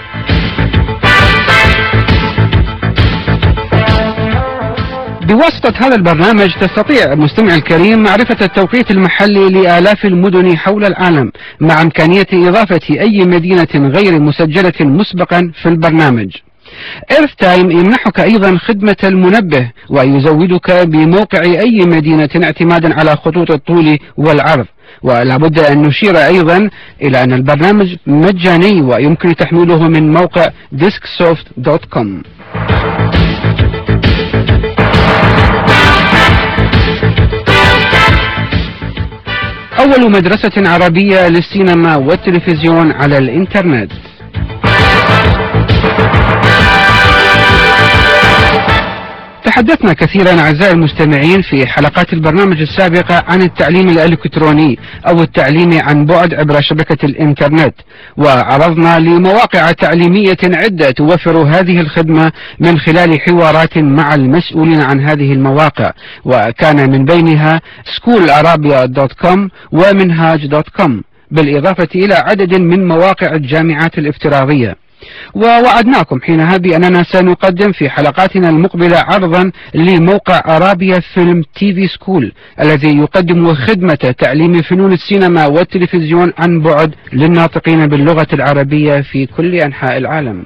بواسطة هذا البرنامج تستطيع مستمع الكريم معرفة التوقيت المحلي لآلاف المدن حول العالم، مع إمكانية إضافة أي مدينة غير مسجلة مسبقا في البرنامج. إيرث تايم يمنحك أيضا خدمة المنبه ويزودك بموقع أي مدينة اعتمادا على خطوط الطول والعرض. ولا بد أن نشير أيضا إلى أن البرنامج مجاني ويمكن تحميله من موقع disksoft.com. أول مدرسة عربية للسينما والتلفزيون على الإنترنت. تحدثنا كثيرا أعزائي المستمعين في حلقات البرنامج السابقة عن التعليم الإلكتروني أو التعليم عن بعد عبر شبكة الإنترنت، وعرضنا لمواقع تعليمية عدة توفر هذه الخدمة من خلال حوارات مع المسؤولين عن هذه المواقع، وكان من بينها SchoolArabia.com ومنهاج.com، بالإضافة إلى عدد من مواقع الجامعات الافتراضية. ووعدناكم حينها بأننا سنقدم في حلقاتنا المقبلة عرضا لموقع أرابيا فيلم تي في سكول الذي يقدم خدمة تعليم فنون السينما والتلفزيون عن بعد للناطقين باللغة العربية في كل أنحاء العالم.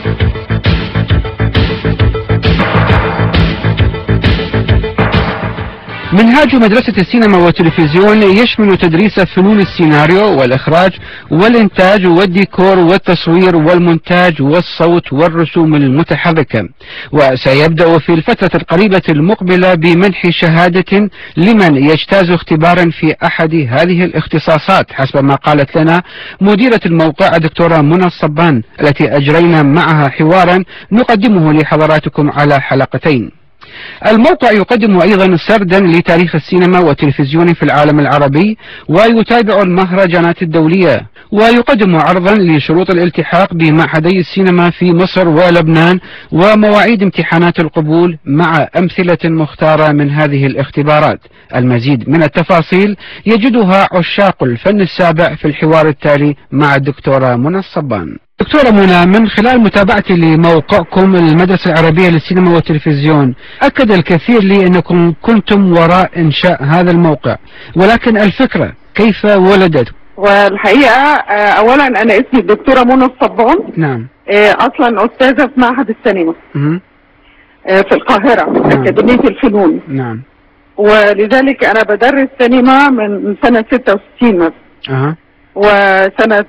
منهاج مدرسة السينما والتلفزيون يشمل تدريس فنون السيناريو والإخراج والإنتاج والديكور والتصوير والمونتاج والصوت والرسوم المتحركة، وسيبدأ في الفترة القريبة المقبلة بمنح شهادة لمن يجتاز اختبارا في أحد هذه الاختصاصات حسب ما قالت لنا مديرة الموقع الدكتورة منى الصبان، التي أجرينا معها حوارا نقدمه لحضراتكم على حلقتين. الموقع يقدم أيضا سردا لتاريخ السينما والتلفزيون في العالم العربي، ويتابع المهرجانات الدولية، ويقدم عرضا لشروط الالتحاق بمعهدي السينما في مصر ولبنان ومواعيد امتحانات القبول مع أمثلة مختارة من هذه الاختبارات. المزيد من التفاصيل يجدها عشاق الفن السابع في الحوار التالي مع الدكتورة منى الصبان. دكتورة منى، من خلال متابعتي لموقعكم المدرسة العربية للسينما والتلفزيون أكد الكثير لي أنكم كنتم وراء إنشاء هذا الموقع، ولكن الفكرة كيف ولدت؟ والحقيقة أولا أنا اسمي الدكتورة منى الصبان. نعم. أصلا أستاذة في معهد السينما في القاهرة. نعم. أكاديمية الفنون. نعم. ولذلك أنا بدرس سينما من سنة 66 مثلا. وسنة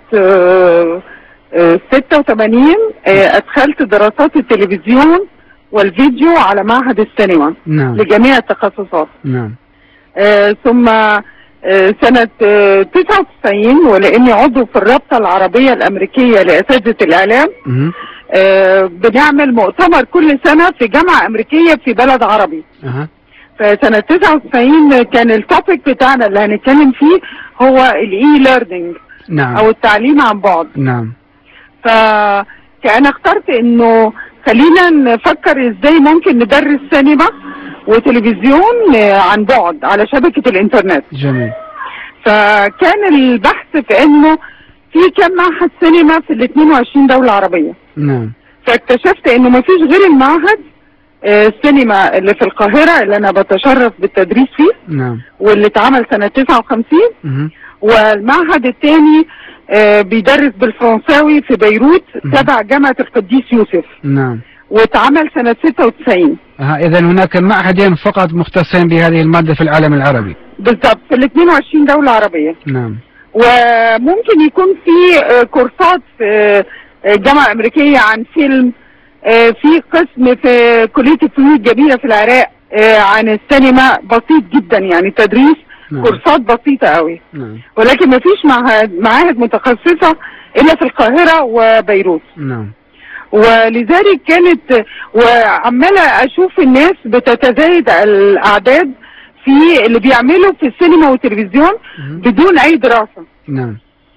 86 أدخلت دراسات التلفزيون والفيديو على معهد السينما. نعم. لجميع التخصصات. نعم. ثم سنة 99 ولأني عضو في الرابطة العربية الأمريكية لأساتذة الإعلام بنعمل مؤتمر كل سنة في جامعة أمريكية في بلد عربي. فسنة 99 كان التوبيك بتاعنا اللي هنتكلم فيه هو الإي ليرنينج. نعم. أو التعليم عن بعد. نعم. فأنا اخترت إنه خلينا نفكر إزاي ممكن ندرس سينما وتلفزيون عن بعد على شبكة الإنترنت. جميل. فكان البحث في إنه في كم معهد سينما في ال 22 دولة عربية. نعم. فاكتشفت إنه مفيش غير المعهد السينما اللي في القاهرة اللي أنا بتشرف بالتدريس فيه. نعم. واللي اتعمل سنة 59. والمعهد الثاني بيدرس بالفرنساوي في بيروت تبع جامعة القديس يوسف. نعم. واتعمل سنة 96. إذا هناك معهدين فقط مختصين بهذه المادة في العالم العربي. بالضبط في ال 22 دولة عربية. نعم. وممكن يكون في كورسات في جامعة أمريكية عن فيلم، في قسم في كلية الفنون الجميلة في العراق عن السينما بسيط جدا، يعني تدريس. نعم. كورسات بسيطة قوي. نعم. ولكن ما فيش معاهد متخصصة إلا في القاهرة وبيروت. نعم. ولذلك كانت وعمالة أشوف الناس بتتزايد الأعداد في اللي بيعملوا في السينما والتلفزيون بدون أي دراسة. نعم.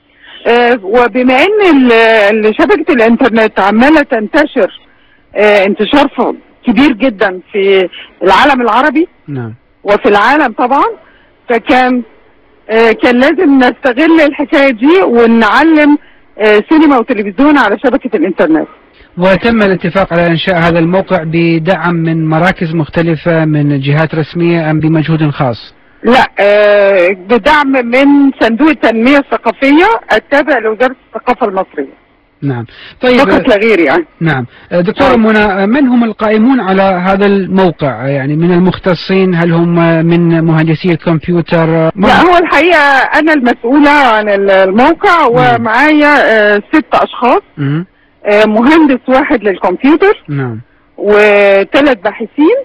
وبما ان شبكة الانترنت عمالة تنتشر انتشار كبير جدا في العالم العربي. نعم. وفي العالم طبعا، فكان لازم نستغل الحكاية دي ونعلم سينما وتلفزيون على شبكة الانترنت. وتم الاتفاق على إنشاء هذا الموقع بدعم من مراكز مختلفة من جهات رسمية أم بمجهود خاص؟ لا، بدعم من صندوق التنمية الثقافية التابع لوزارة الثقافة المصرية. نعم. طيب، فقط لا غير يعني. نعم. دكتورة منى، من هم القائمون على هذا الموقع؟ يعني من المختصين، هل هم من مهندسي الكمبيوتر؟ لا، هو الحقيقة أنا المسؤولة عن الموقع ومعايا 6 أشخاص. مهندس واحد للكمبيوتر. نعم. و3 باحثين.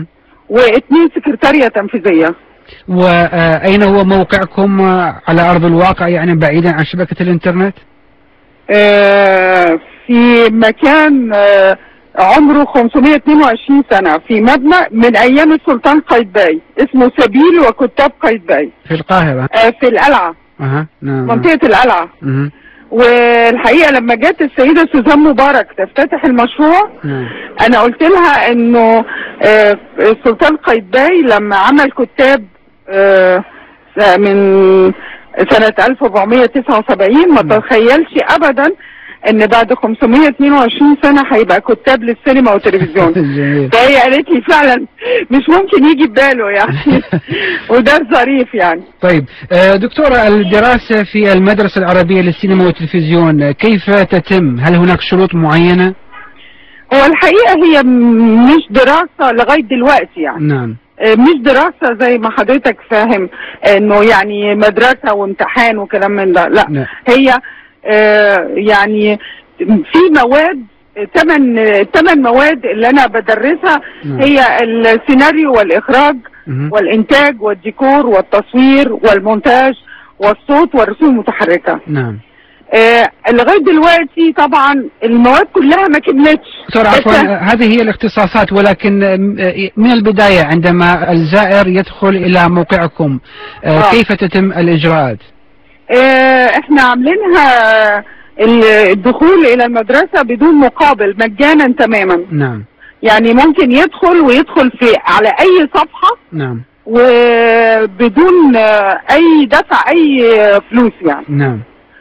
و2 سكرتارية تنفيذية. وأين هو موقعكم على أرض الواقع، يعني بعيدا عن شبكة الإنترنت؟ في مكان عمره 522 سنة في مبنى من أيام السلطان قايتباي اسمه سبيل وكتاب قايتباي في القاهرة. في القلعة. نعم. منطقة القلعة. والحقيقة لما جت السيدة سوزان مبارك تفتتح المشروع أنا قلت لها إنه السلطان قايتباي لما عمل كتاب من سنة 1479 ما تخيلش أبدا ان بعد 522 سنة هيبقى كتاب للسينما والتلفزيون. فهي قالت لي فعلا مش ممكن يجي بباله يعني. وده ظريف يعني. طيب دكتورة، الدراسة في المدرسة العربية للسينما والتلفزيون كيف تتم؟ هل هناك شروط معينة؟ هو الحقيقة هي مش دراسة لغاية دلوقتي يعني. نعم. مش دراسة زي ما حضرتك فاهم انه يعني مدرسة وامتحان وكلام من ده، لا. نعم. هي يعني في مواد 8 مواد اللي انا بدرسها. هي السيناريو والاخراج والانتاج والديكور والتصوير والمونتاج والصوت والرسوم المتحركة. نعم. لغاية دلوقتي طبعا المواد كلها ما كملتش. عفوا، هذه هي الاختصاصات، ولكن من البداية عندما الزائر يدخل الى موقعكم كيف تتم الاجراءات؟ احنا عاملينها الدخول الى المدرسة بدون مقابل، مجانا تماما. نعم. يعني ممكن يدخل على اي صفحة. نعم. وبدون اي دفع اي فلوس يعني. نعم.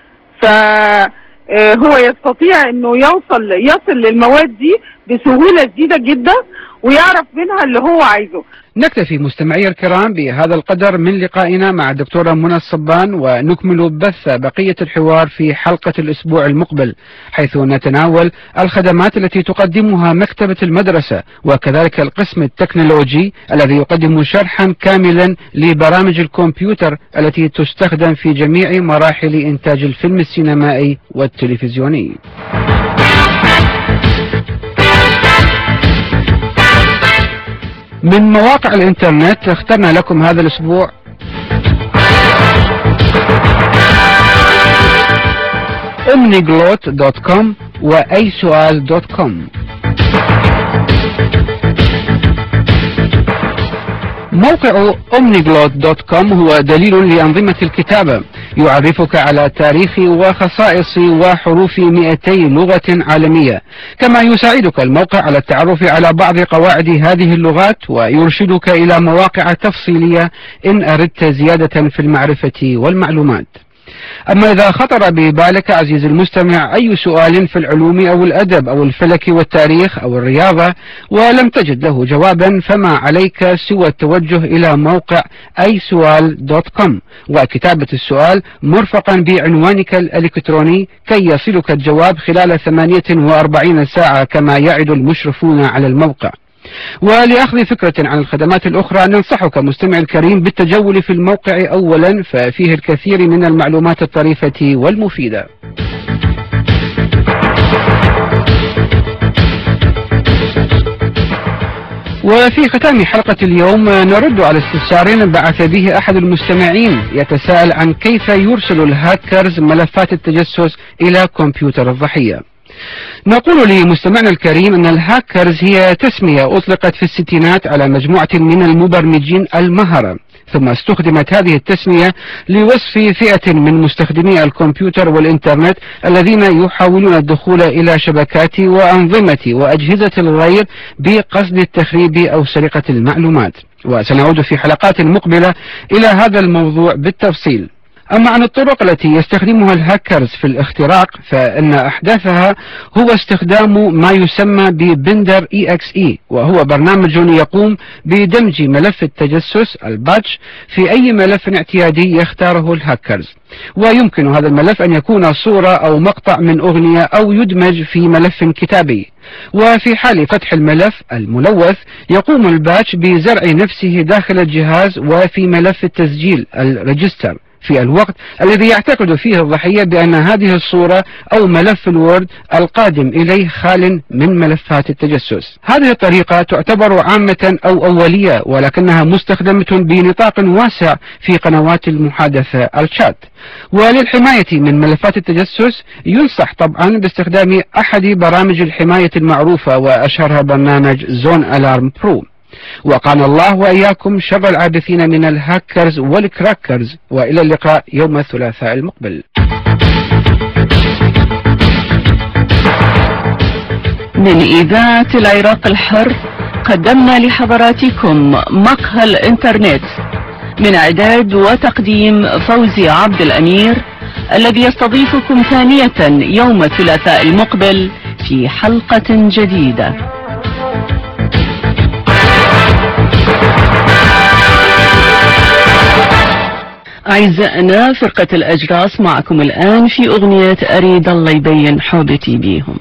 فهو يستطيع انه يصل للمواد دي بسهولة شديدة جدا ويعرف منها اللي هو عايزه. نكتفي مستمعي الكرام بهذا القدر من لقائنا مع الدكتورة منى الصبان، ونكمل بث بقية الحوار في حلقة الأسبوع المقبل، حيث نتناول الخدمات التي تقدمها مكتبة المدرسة، وكذلك القسم التكنولوجي الذي يقدم شرحا كاملا لبرامج الكمبيوتر التي تستخدم في جميع مراحل إنتاج الفيلم السينمائي والتلفزيوني. من مواقع الانترنت اخترنا لكم هذا الاسبوع omniglot.com وايسؤال.com. موقع omniglot.com هو دليل لأنظمة الكتابة، يعرفك على تاريخ وخصائص وحروف 200 لغة عالمية، كما يساعدك الموقع على التعرف على بعض قواعد هذه اللغات، ويرشدك إلى مواقع تفصيلية إن أردت زيادة في المعرفة والمعلومات. أما إذا خطر ببالك عزيزي المستمع أي سؤال في العلوم أو الأدب أو الفلك والتاريخ أو الرياضة ولم تجد له جوابا، فما عليك سوى التوجه إلى موقع ايسؤال.com وكتابة السؤال مرفقا بعنوانك الإلكتروني كي يصلك الجواب خلال 48 ساعة كما يعد المشرفون على الموقع. ولأخذ فكرة عن الخدمات الأخرى ننصحك مستمع الكريم بالتجول في الموقع أولا، ففيه الكثير من المعلومات الطريفة والمفيدة. وفي ختام حلقة اليوم نرد على استفسار بعث به أحد المستمعين يتساءل عن كيف يرسل الهاكرز ملفات التجسس إلى كمبيوتر الضحية. نقول لمستمعنا الكريم أن الهاكرز هي تسمية أطلقت في الستينات على مجموعة من المبرمجين المهرة، ثم استخدمت هذه التسمية لوصف فئة من مستخدمي الكمبيوتر والإنترنت الذين يحاولون الدخول إلى شبكات وأنظمة وأجهزة الغير بقصد التخريب أو سرقة المعلومات، وسنعود في حلقات مقبلة إلى هذا الموضوع بالتفصيل. أما عن الطرق التي يستخدمها الهاكرز في الاختراق فإن أحداثها هو استخدام ما يسمى ببندر EXE، وهو برنامج يقوم بدمج ملف التجسس الباتش في أي ملف اعتيادي يختاره الهاكرز، ويمكن هذا الملف أن يكون صورة أو مقطع من أغنية أو يدمج في ملف كتابي. وفي حال فتح الملف الملوث يقوم الباتش بزرع نفسه داخل الجهاز وفي ملف التسجيل الريجستر في الوقت الذي يعتقد فيه الضحية بأن هذه الصورة أو ملف الوورد القادم إليه خال من ملفات التجسس. هذه الطريقة تعتبر عامة أو أولية، ولكنها مستخدمة بنطاق واسع في قنوات المحادثة الشات. وللحماية من ملفات التجسس ينصح طبعا باستخدام أحد برامج الحماية المعروفة، وأشهرها برنامج زون ألارم برو. وقانا الله وإياكم شر العابثين من الهاكرز والكراكرز، وإلى اللقاء يوم الثلاثاء المقبل. من إذاعة العراق الحر قدمنا لحضراتكم مقهى الإنترنت، من إعداد وتقديم فوزي عبد الأمير، الذي يستضيفكم ثانية يوم الثلاثاء المقبل في حلقة جديدة. أعزائنا، فرقة الأجراس معكم الآن في أغنية أريد الله يبين حوبتي بيهم.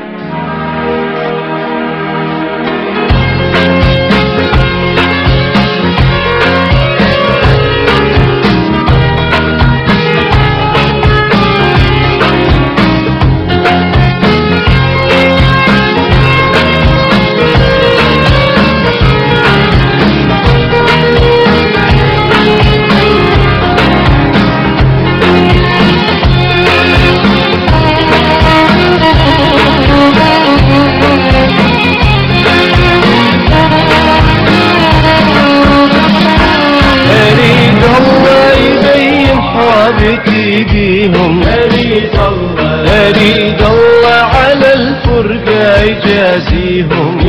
أريد الله على الفرقة يجازيهم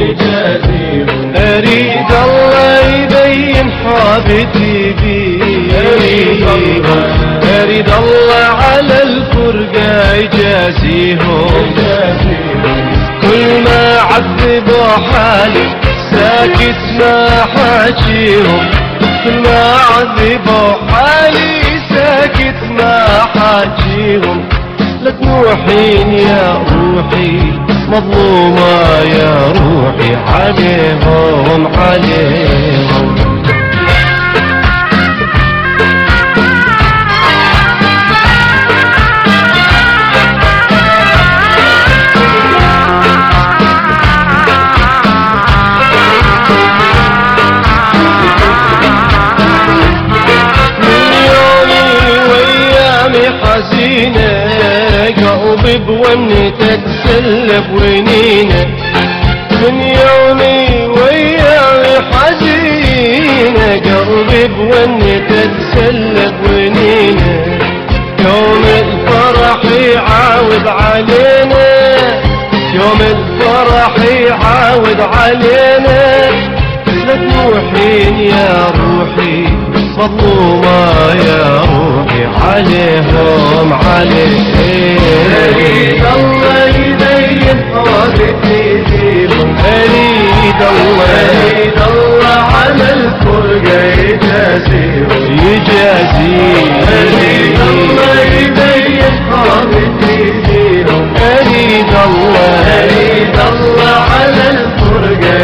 أريد الله يبين حابتي بيهم أريد الله على الفرقة يجازيهم كل ما عذبوا حالي ساكت ما حاجيهم كل ما عذبوا حالي ساكت ما حاجيهم لا تنوحين يا روحي مظلومة يا روحي عليهم عليهم حزينة قلبي بونته تسلب ونينه من يومي وياي حزينة قلبي بونته تسلب ونينه يوم الفرح يعاود علينا يوم الفرح يعاود علينا لا تنوحين يا روحي مظلومة يا روحي عليهم عليهم أريد الله يبين حوادثي فيهم أريد الله على الفرقة يجازيهم أريد الله يبين حوادثي فيهم أريد الله على الفرقة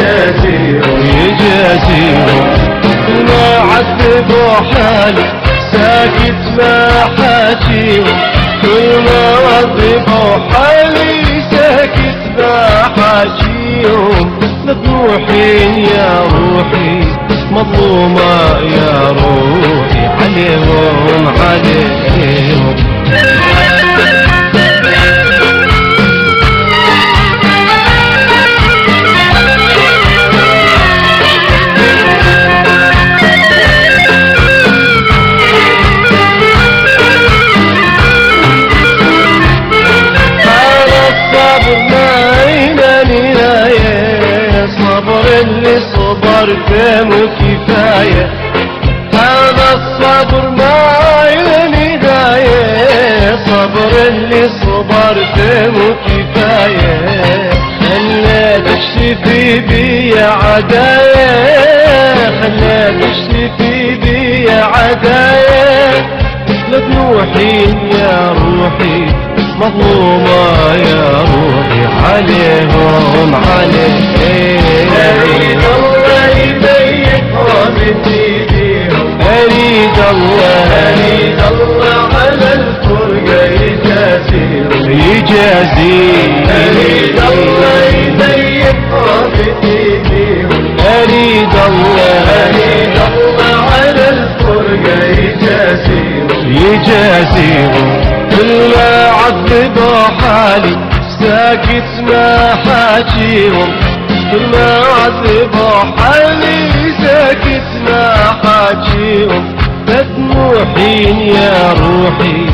يجازيهم ما عذبوا حالي ساكت ما حاجيهم كل ما عذبوا حالي ساكت ما حاجيهم لا تنوحين يا روحي مظلومة يا روحي عليهم عليهم اللي صبرت مو كفاية هذا الصبر ما إلى نهاية صبر اللي صبرت مو كفاية خليت تشتفي بي عداية خليت تشتفي بي عداية لا تنوحين يا روحي مظلومة يا روحي عليهم عليهم أريد الله يبين حوادثي بيهم أريد الله يجازيهم أريد الله يزين رافقي فيهم أريد الله على الفرقة يجازيهم كل ما عذبوا حالي ساكت ما حاجيهم كل ما عذبوا حالي ساكت ما حاجيهم مدموحين يا روحي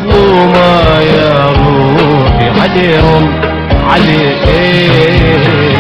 مظلومة يا روحي عليهم عليه